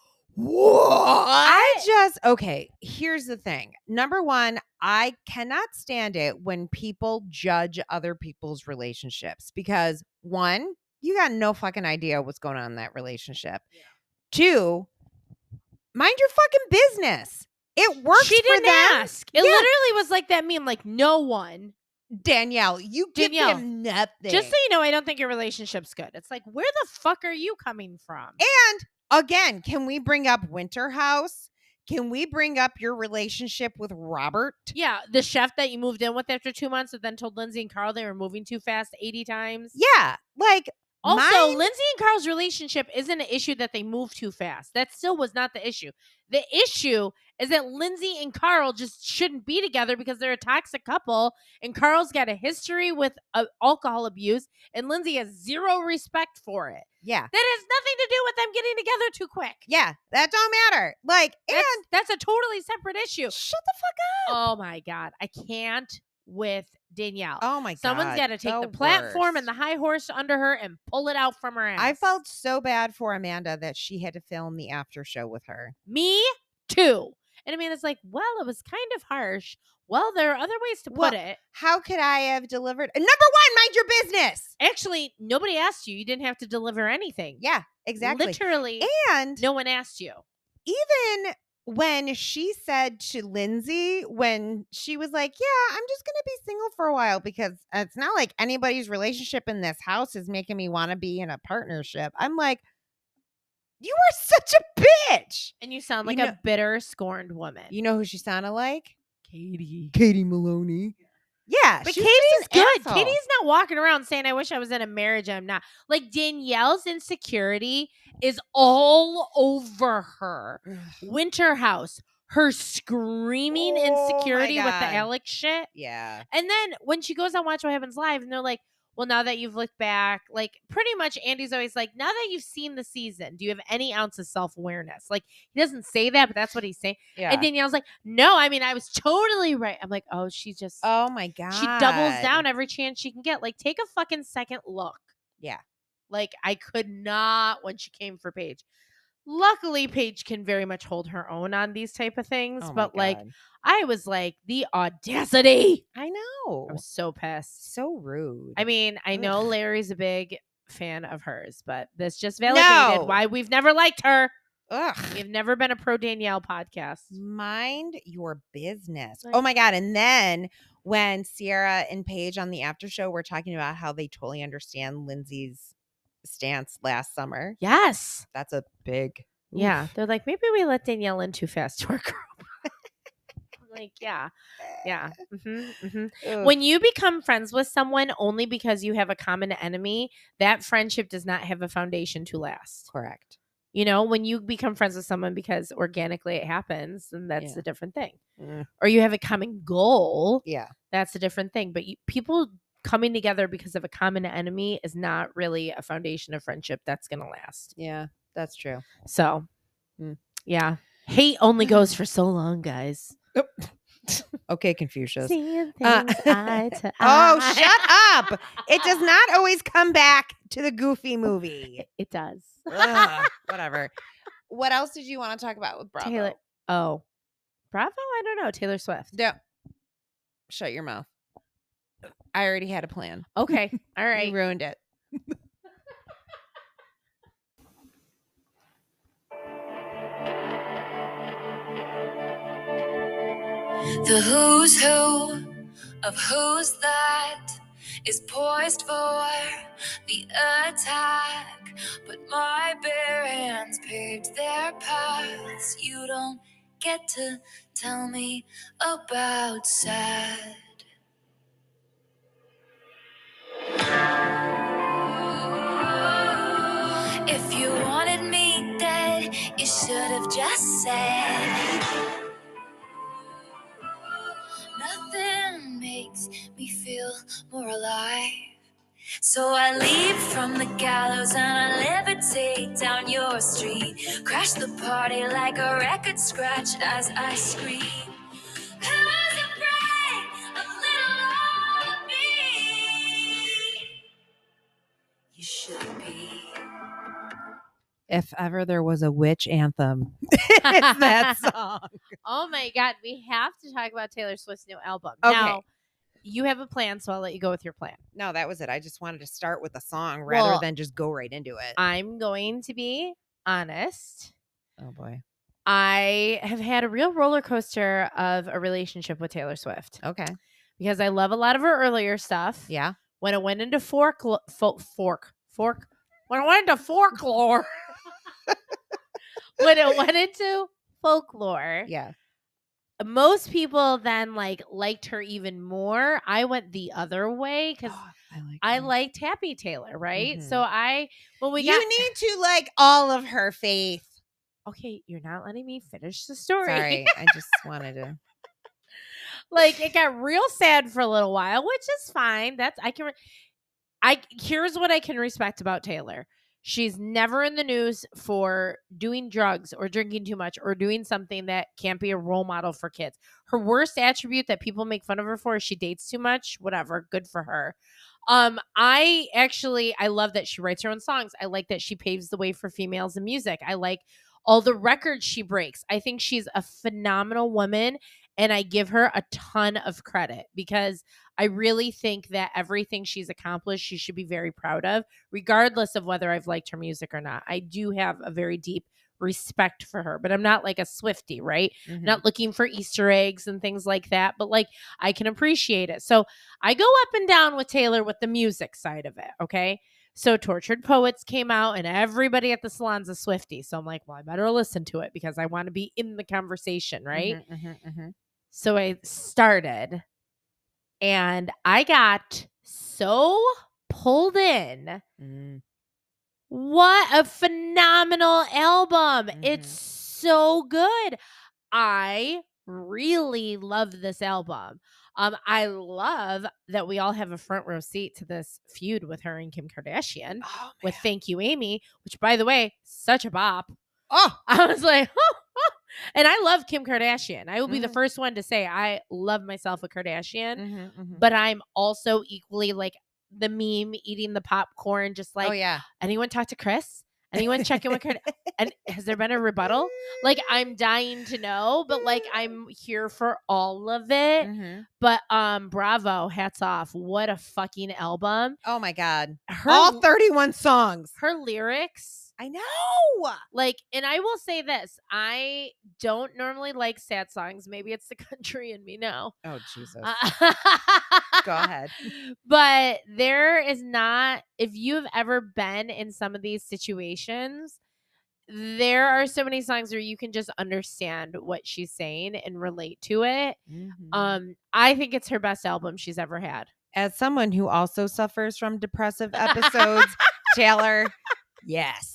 what? Okay, here's the thing. Number one, I cannot stand it when people judge other people's relationships because one, you got no fucking idea what's going on in that relationship. Yeah. Two, mind your fucking business. It works she for didn't them. Ask. It literally was like that meme, like no one. Danielle, you give them nothing. Just so you know, I don't think your relationship's good. It's like, where the fuck are you coming from? And again, can we bring up Winter House? Can we bring up your relationship with Robert? Yeah, the chef that you moved in with after 2 months and then told Lindsay and Carl they were moving too fast 80 times. Yeah, like also, Lindsay and Carl's relationship isn't an issue that they moved too fast. That still was not the issue. The issue is that Lindsay and Carl just shouldn't be together because they're a toxic couple. And Carl's got a history with alcohol abuse, and Lindsay has zero respect for it. Yeah. That has nothing to do with them getting together too quick. Yeah, that don't matter. Like, that's a totally separate issue. Shut the fuck up. Oh my God. I can't with Danielle. Oh my God. Someone's got to take the platform and the high horse under her and pull it out from her ass. I felt so bad for Amanda that she had to film the after show with her. Me too. And Amanda's like, well, it was kind of harsh. Well, there are other ways to put it. How could I have delivered? Number one, mind your business. Actually, nobody asked you. You didn't have to deliver anything. Yeah, exactly. Literally. And no one asked you. Even when she said to Lindsay, when she was like, yeah, I'm just going to be single for a while because it's not like anybody's relationship in this house is making me want to be in a partnership. I'm like, you are such a bitch. And you sound like a bitter, scorned woman. You know who she sounded like? Katie Maloney. Yeah, but Katie's good. Asshole. Katie's not walking around saying, I wish I was in a marriage. I'm not. Like, Danielle's insecurity is all over her. Winter House, her screaming insecurity with the Alex shit. Yeah. And then when she goes on Watch What Happens Live and they're like, well, now that you've looked back, like pretty much Andy's always like, now that you've seen the season, do you have any ounce of self-awareness? Like he doesn't say that, but that's what he's saying. Yeah. And Danielle's like, no, I mean, I was totally right. I'm like, oh, she's just, oh my God. She doubles down every chance she can get. Like take a fucking second look. Yeah. Like I could not when she came for Paige. Luckily, Paige can very much hold her own on these type of things. But like, I was like, the audacity. I know. I was so pissed. So rude. I mean, I know Larry's a big fan of hers, but this just validated why we've never liked her. Ugh. We've never been a pro Danielle podcast. Mind your business. Oh my God. And then when Sierra and Paige on the after show were talking about how they totally understand Lindsay's stance last summer. Yes. That's a big. Yeah. They're like, maybe we let Danielle in too fast to our group. Like, yeah. Mm-hmm, mm-hmm. When you become friends with someone only because you have a common enemy, that friendship does not have a foundation to last. Correct. You know, when you become friends with someone because organically it happens, then that's a different thing. Or you have a common goal. Yeah. That's a different thing. But people coming together because of a common enemy is not really a foundation of friendship that's going to last. Yeah, that's true. So Yeah. Hate only goes for so long, guys. Okay, Confucius. Seeing things eye to Oh, eye. shut up. It does not always come back to the Goofy movie. It does. Ugh, whatever. What else did you want to talk about with Bravo? Taylor. Oh. Bravo? I don't know. Taylor Swift. No. Shut your mouth. I already had a plan. Okay. All right. You ruined it. The who's who of who's that is poised for the attack, but my bare hands paved their paths. You don't get to tell me about sad. If you wanted me dead, you should have just said. Nothing makes me feel more alive. So I leap from the gallows and I levitate down your street. Crash the party like a record scratch as I scream. Who's afraid of little old me? You should be. If ever there was a witch anthem, it's that song. Oh my God. We have to talk about Taylor Swift's new album. Okay. Now, you have a plan, so I'll let you go with your plan. No, that was it. I just wanted to start with a song rather Well, than just go right into it. I'm going to be honest. Oh, boy. I have had a real roller coaster of a relationship with Taylor Swift Okay. because I love a lot of her earlier stuff. Yeah. When it went into folklore, when it went into folklore, when it went into folklore, Yeah. most people then liked her even more. I went the other way because I liked Happy Taylor, right? Mhm. So You need to like all of her, Faith. Okay, you're not letting me finish the story. Sorry, I just wanted to. It got real sad for a little while, which is fine. Here's what I can respect about Taylor. She's never in the news for doing drugs or drinking too much or doing something that can't be a role model for kids. Her worst attribute that people make fun of her for is she dates too much. Whatever, good for her. I love that she writes her own songs. I like that she paves the way for females in music. I like all the records she breaks. I think she's a phenomenal woman, and I give her a ton of credit because I really think that everything she's accomplished, she should be very proud of, regardless of whether I've liked her music or not. I do have a very deep respect for her, but I'm not like a Swiftie, right? Mhm. Not looking for Easter eggs and things like that, but I can appreciate it. So I go up and down with Taylor with the music side of it, okay? So Tortured Poets came out and everybody at the salon's a Swiftie. So I'm like, well, I better listen to it because I want to be in the conversation, right? So I started and I got so pulled in. What a phenomenal album. It's so good. I really love this album. I love that we all have a front row seat to this feud with her and Kim Kardashian with Thank You, Amy, which, by the way, such a bop. Oh, I was like, and I love Kim Kardashian. I will be the first one to say I love myself a Kardashian, but I'm also equally like the meme eating the popcorn, just like, oh yeah. Anyone talk to Chris? Anyone check in with her? And has there been a rebuttal? I'm dying to know, but I'm here for all of it. But bravo, hats off. What a fucking album. Oh my God. All 31 songs. Her lyrics. I know. And I will say this. I don't normally like sad songs. Maybe it's the country in me now. Oh, Jesus. Go ahead. But there is not, if you've ever been in some of these situations, there are so many songs where you can just understand what she's saying and relate to it. I think it's her best album she's ever had. As someone who also suffers from depressive episodes, Taylor, yes.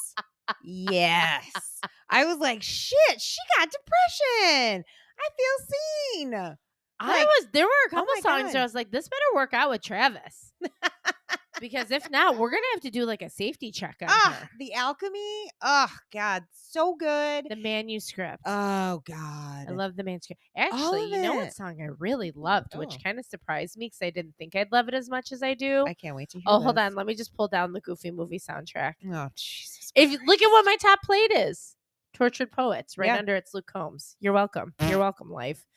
Yes. I was like, shit, she got depression. I feel seen. There were a couple songs where I was like, this better work out with Travis. Because if not, we're gonna have to do like a safety check on her. The Alchemy. Oh God, so good. The manuscript. Oh God, I love the manuscript. Actually, of you know it. what song I really loved, which Oh. kind of surprised me because I didn't think I'd love it as much as I do. I can't wait to hear. Oh, hold this. on. Let me just pull down the Goofy movie soundtrack. Oh Jesus! If you look at what my top plate is, Tortured Poets, right Yeah. under it's Luke Combs. You're welcome. You're welcome, life.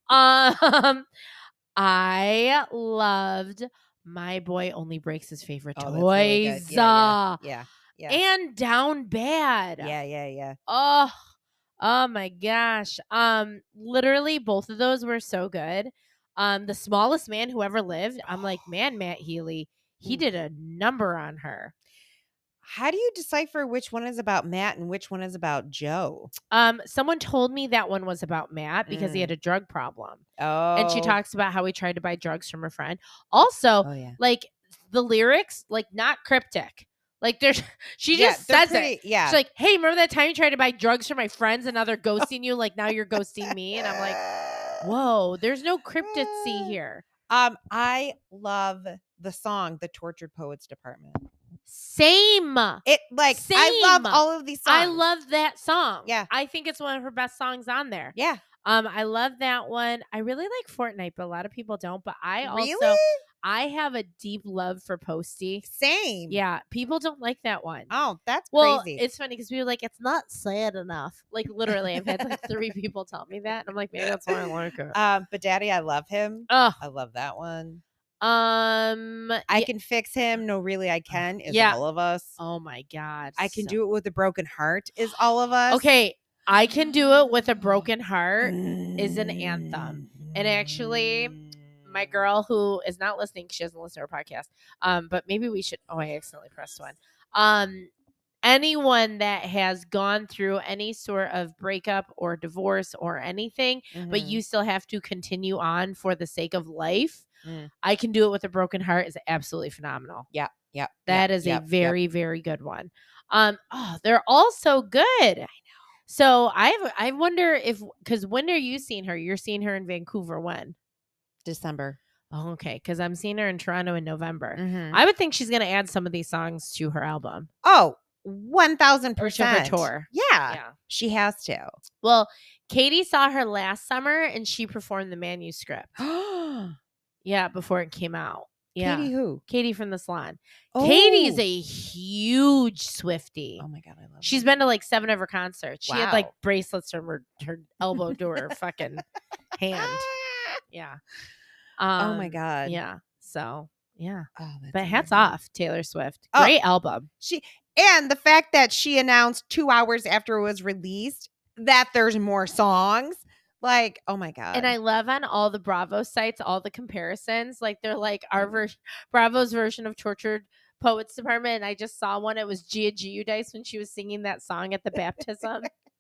I loved My Boy Only Breaks His Favorite Oh, Toys. that's really good. Yeah. And Down Bad. Yeah. Oh my gosh. Literally both of those were so good. The Smallest Man Who Ever Lived. I'm like, man, Matt Healy, he Oof. did a number on her. How do you decipher which one is about Matt and which one is about Joe? Someone told me that one was about Matt because he had a drug problem. Oh, And she talks about how he tried to buy drugs from her friend. Also, Oh yeah. like the lyrics, like not cryptic. Like there's she just they're says pretty- it. Yeah. She's like, hey, remember that time you tried to buy drugs from my friends and now they're ghosting you? Like now you're ghosting me. And I'm like, whoa, there's no crypticy here. I love the song "The Tortured Poets Department." Same. It I love Same. all of these songs. I love that song. Yeah. I think it's one of her best songs on there. Yeah. I love that one. I really like Fortnite, but a lot of people don't. But I Really? also I have a deep love for Posty. Same. Yeah, people don't like that one. Oh, that's Well, crazy. it's funny because we were like, it's not sad enough. Like literally, I've had like 3 people tell me that, and I'm like, maybe that's why I like it. But Daddy, I love him. Oh, I love that one. I I can fix him. No, really, I can. Is Yeah. all of us. Oh my god, I can do it with a broken heart. Is all of us. Okay, I can do it with a broken heart. is an anthem. And actually, my girl who is not listening, she doesn't listen to our podcast. But maybe we should. Oh, I accidentally pressed one. Anyone that has gone through any sort of breakup or divorce or anything, but Mhm. you still have to continue on for the sake of life. Mm. I Can Do It With a Broken Heart is absolutely phenomenal. Yep. That is a yep. very, very good one. They're all so good. I know. So I wonder if, because when are you seeing her? You're seeing her in Vancouver when? December. Oh, okay. Because I'm seeing her in Toronto in November. Mhm. I would think she's going to add some of these songs to her album. Oh, Or to 1000%. her tour. Yeah. She has to. Well, Katie saw her last summer and she performed the manuscript. Yeah, before it came out. Yeah. Katie who? Katie from the Salon. Katie's Oh. a huge Swiftie. Oh my god, I love She's her. been to like 7 of her concerts. She had like Wow. bracelets from her elbow to her fucking hand. Yeah. Oh my god. Yeah. So yeah. Oh, that's But hats amazing. off, Taylor Swift. Oh. Great album. And the fact that she announced 2 hours after it was released that there's more songs. Like, oh my god. And I love on all the Bravo sites, all the comparisons. Like they're like our Bravo's version of Tortured Poets Department. And I just saw one. It was Gia Giudice when she was singing that song at the baptism.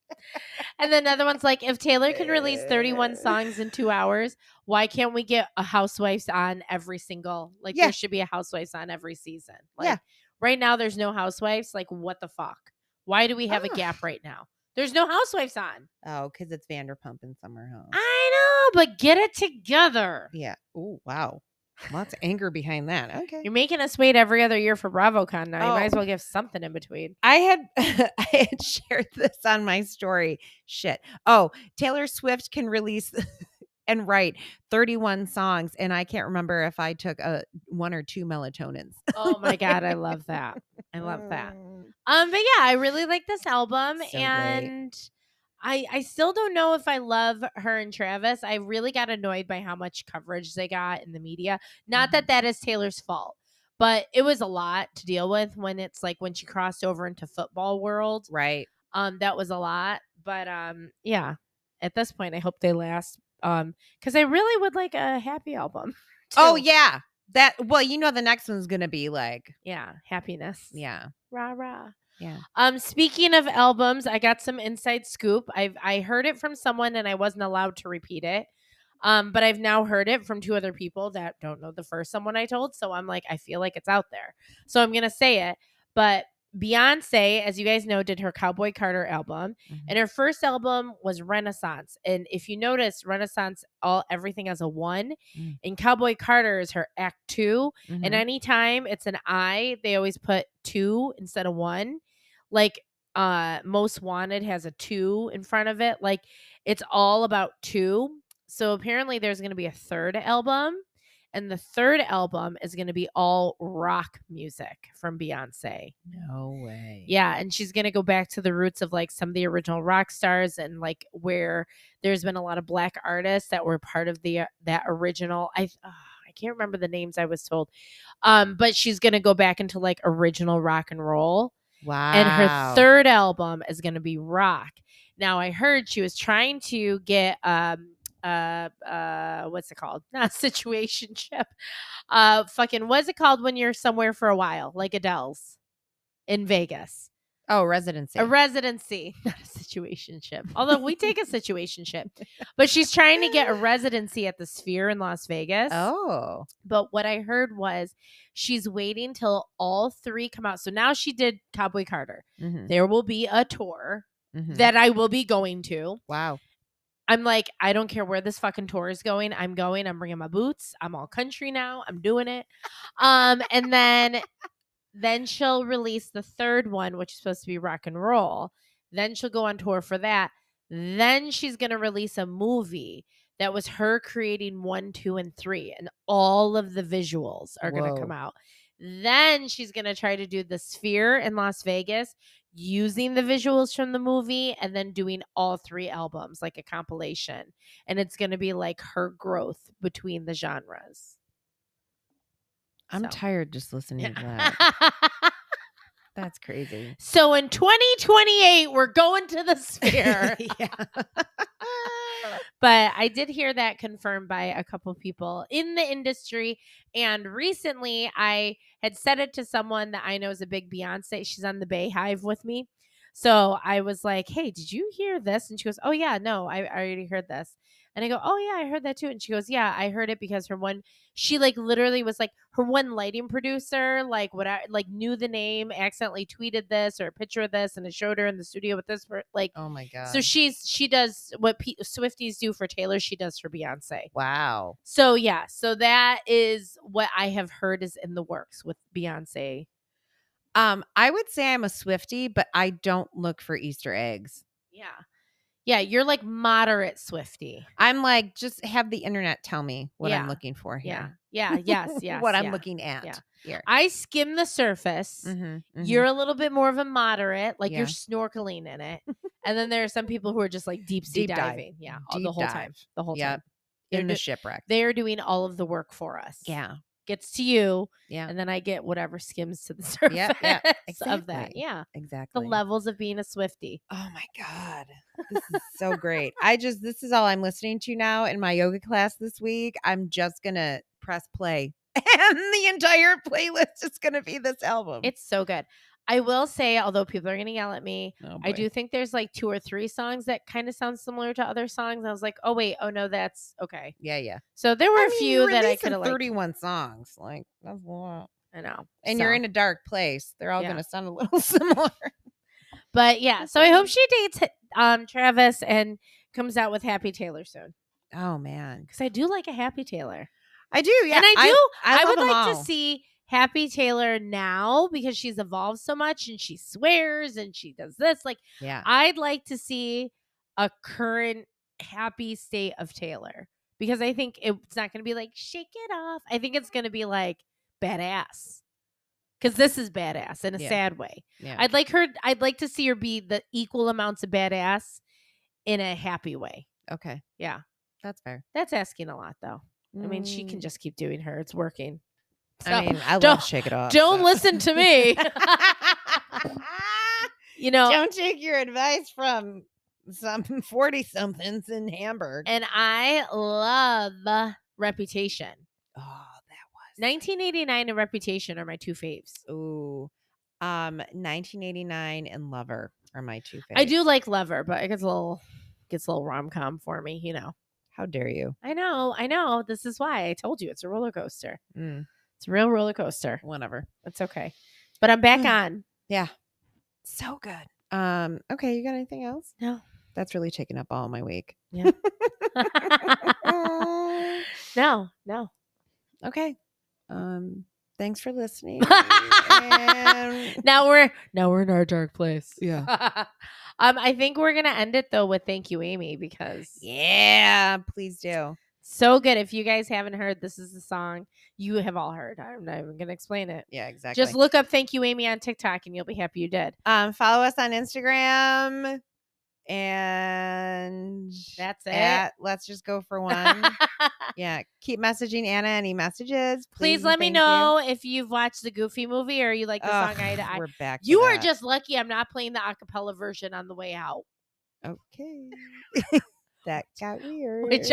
And then another one's like, if Taylor can release 31 songs in 2 hours, why can't we get a Housewives on every single? Like Yeah. there should be a Housewives on every season. Like Yeah. right now there's no Housewives. Like what the fuck? Why do we have a gap right now? There's no Housewives on. Oh, because it's Vanderpump in Summer House. I know, but get it together. Yeah. Oh, wow. Lots of anger behind that. Okay. You're making us wait every other year for BravoCon now. You might as Oh. well give something in between. I had shared this on my story. Shit. Oh, Taylor Swift can release and write 31 songs, and I can't remember if I took 1 or 2 melatonins. Oh my god, I love that. I love that. Mm. But yeah, I really like this album, So great. and I still don't know if I love her and Travis. I really got annoyed by how much coverage they got in the media. Not that that is Taylor's fault, but it was a lot to deal with when it's like when she crossed over into football world. Right. That was a lot, but yeah. At this point, I hope they last. Because I really would like a happy album. Oh too. yeah. Well, the next one's gonna be like, Yeah, happiness. yeah. Rah rah. Yeah. Speaking of albums, I got some inside scoop. I heard it from someone and I wasn't allowed to repeat it. But I've now heard it from 2 other people that don't know the first someone I told. So I'm like, I feel like it's out there. So I'm gonna say it. But Beyonce, as you guys know, did her Cowboy Carter album, Mhm. and her first album was Renaissance. And if you notice, Renaissance, everything has a 1, Mm. and Cowboy Carter is her act 2. And Mhm. anytime it's an I, they always put 2 instead of 1. Like Most Wanted has a 2 in front of it. Like it's all about 2. So apparently there's going to be a third album. And the third album is going to be all rock music from Beyonce. No way. Yeah, and she's going to go back to the roots of like some of the original rock stars and like where there's been a lot of black artists that were part of that original. I can't remember the names I was told. But she's going to go back into like original rock and roll. Wow. And her third album is going to be rock. Now I heard she was trying to get what's it called? Not situationship. What's it called when you're somewhere for a while, like Adele's in Vegas? Oh, residency. A residency, not a situationship. Although we take a situationship, but she's trying to get a residency at the Sphere in Las Vegas. Oh, but what I heard was she's waiting till all 3 come out. So now she did Cowboy Carter. Mhm. There will be a tour Mhm. that I will be going to. Wow. I'm like, I don't care where this fucking tour is going. I'm going. I'm bringing my boots. I'm all country now. I'm doing it. And then she'll release the third one, which is supposed to be rock and roll. Then she'll go on tour for that. Then she's going to release a movie that was her creating 1, 2, and 3. And all of the visuals are going to come out. Then she's going to try to do the Sphere in Las Vegas using the visuals from the movie and then doing all 3 albums like a compilation. And it's going to be like her growth between the genres. I'm tired just listening to that. That's crazy. So in 2028, we're going to the Sphere. Yeah. But I did hear that confirmed by a couple people in the industry. And recently I had said it to someone that I know is a big Beyonce. She's on the Bay Hive with me. So I was like, hey, did you hear this? And she goes, oh, yeah, no, I already heard this. And I go, oh, yeah, I heard that too. And she goes, yeah, I heard it because she like literally was like her one lighting producer, like what I like knew the name, accidentally tweeted this or a picture of this, and it showed her in the studio with this. Like, oh my God. So she does what Swifties do for Taylor, she does for Beyonce. Wow. So yeah, so that is what I have heard is in the works with Beyonce. I would say I'm a Swiftie, but I don't look for Easter eggs. Yeah. Yeah, you're like moderate Swiftie. I'm like, just have the internet tell me what Yeah. I'm looking for here. Yeah. Yes. What I'm yeah. looking at Yeah. here. I skim the surface. Mhm, mhm. You're a little bit more of a moderate, like Yeah. you're snorkeling in it. And then there are some people who are just like deep sea Deep dive. diving. Yeah, Deep the whole dive. time. The whole Yep. time. In the shipwreck. They're doing all of the work for us. Yeah. Gets to you. Yeah. And then I get whatever skims to the surface Yeah, of that. exactly. Yeah. Exactly. The levels of being a Swiftie. Oh my God. This is so great. This is all I'm listening to now in my yoga class this week. I'm just going to press play and the entire playlist is going to be this album. It's so good. I will say, although people are going to yell at me, Oh, I boy. do think there's like 2 or 3 songs that kind of sound similar to other songs. I was like, oh, wait. Oh, no, that's okay. Yeah, yeah. So there were I a mean, few you're that I releasing could have liked. 31 songs. Like, that's a lot. I know. And So, you're in a dark place. They're all Yeah. going to sound a little similar. But yeah, so I hope she dates Travis and comes out with Happy Taylor soon. Oh, man. Because I do like a Happy Taylor. I do. Yeah. And I love would them like all. to see Happy Taylor now because she's evolved so much and she swears and she does this. Like, Yeah. I'd like to see a current happy state of Taylor because I think it's not going to be like shake it off. I think it's going to be like badass because this is badass in a Yeah. sad way. Yeah. I'd like to see her be the equal amounts of badass in a happy way. Okay. Yeah. That's fair. That's asking a lot though. I mean, she can just keep doing her. It's working. So, I mean, I don't- love Shake It Off. don't so. listen to me. You know, Don't take your advice from some 40-somethings in Hamburg. and I love Reputation. Oh, that was 1989 and Reputation are my 2 faves. Ooh. 1989 and Lover are my 2 faves. I do like Lover, but it gets a little rom-com for me, you know. How dare you? I know. This is why I told you it's a roller coaster. Mm, It's a real roller coaster. whatever. It's okay. But I'm back on. Yeah. So good. Okay, you got anything else? No. That's really taken up all my week. Yeah. No. Okay. Thanks for listening. And Now we're in our dark place. yeah. I think we're gonna end it though with thank you, Amy, because Yeah, please do. so good. If you guys haven't heard, this is the song you have all heard. I'm not even gonna explain it. Yeah, exactly. Just look up thank you, Amy on TikTok and you'll be happy you did. Follow us on Instagram. And that's it. Let's just go for one. Yeah. Keep messaging Anna any messages. Please let me know if you've watched the Goofy movie or you like the song Eye to Eye. We're back. You are just lucky I'm not playing the acapella version on the way out. Okay. That got weird. Maybe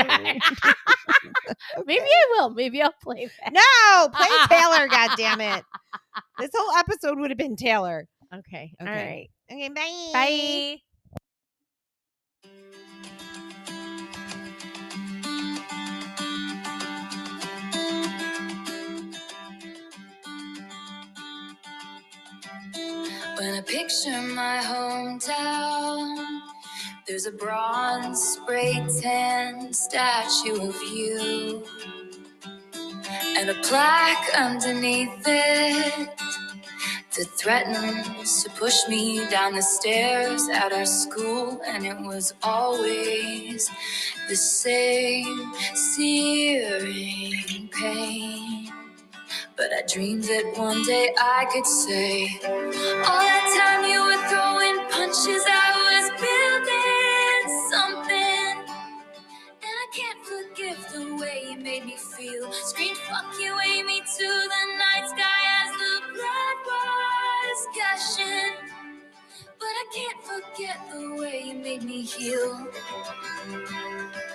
I will. Maybe I'll play that. No, play Taylor, goddammit. This whole episode would have been Taylor. Okay. All right. Okay, bye. Bye. When I picture my hometown, there's a bronze spray tan statue of you and a plaque underneath it that threatens to push me down the stairs at our school. And it was always the same searing pain. But I dreamed that one day I could say, all that time you were throwing punches, I was building something. And I can't forgive the way you made me feel. Screamed fuck you, Amy, to the night sky as the blood was gushing. But I can't forget the way you made me heal.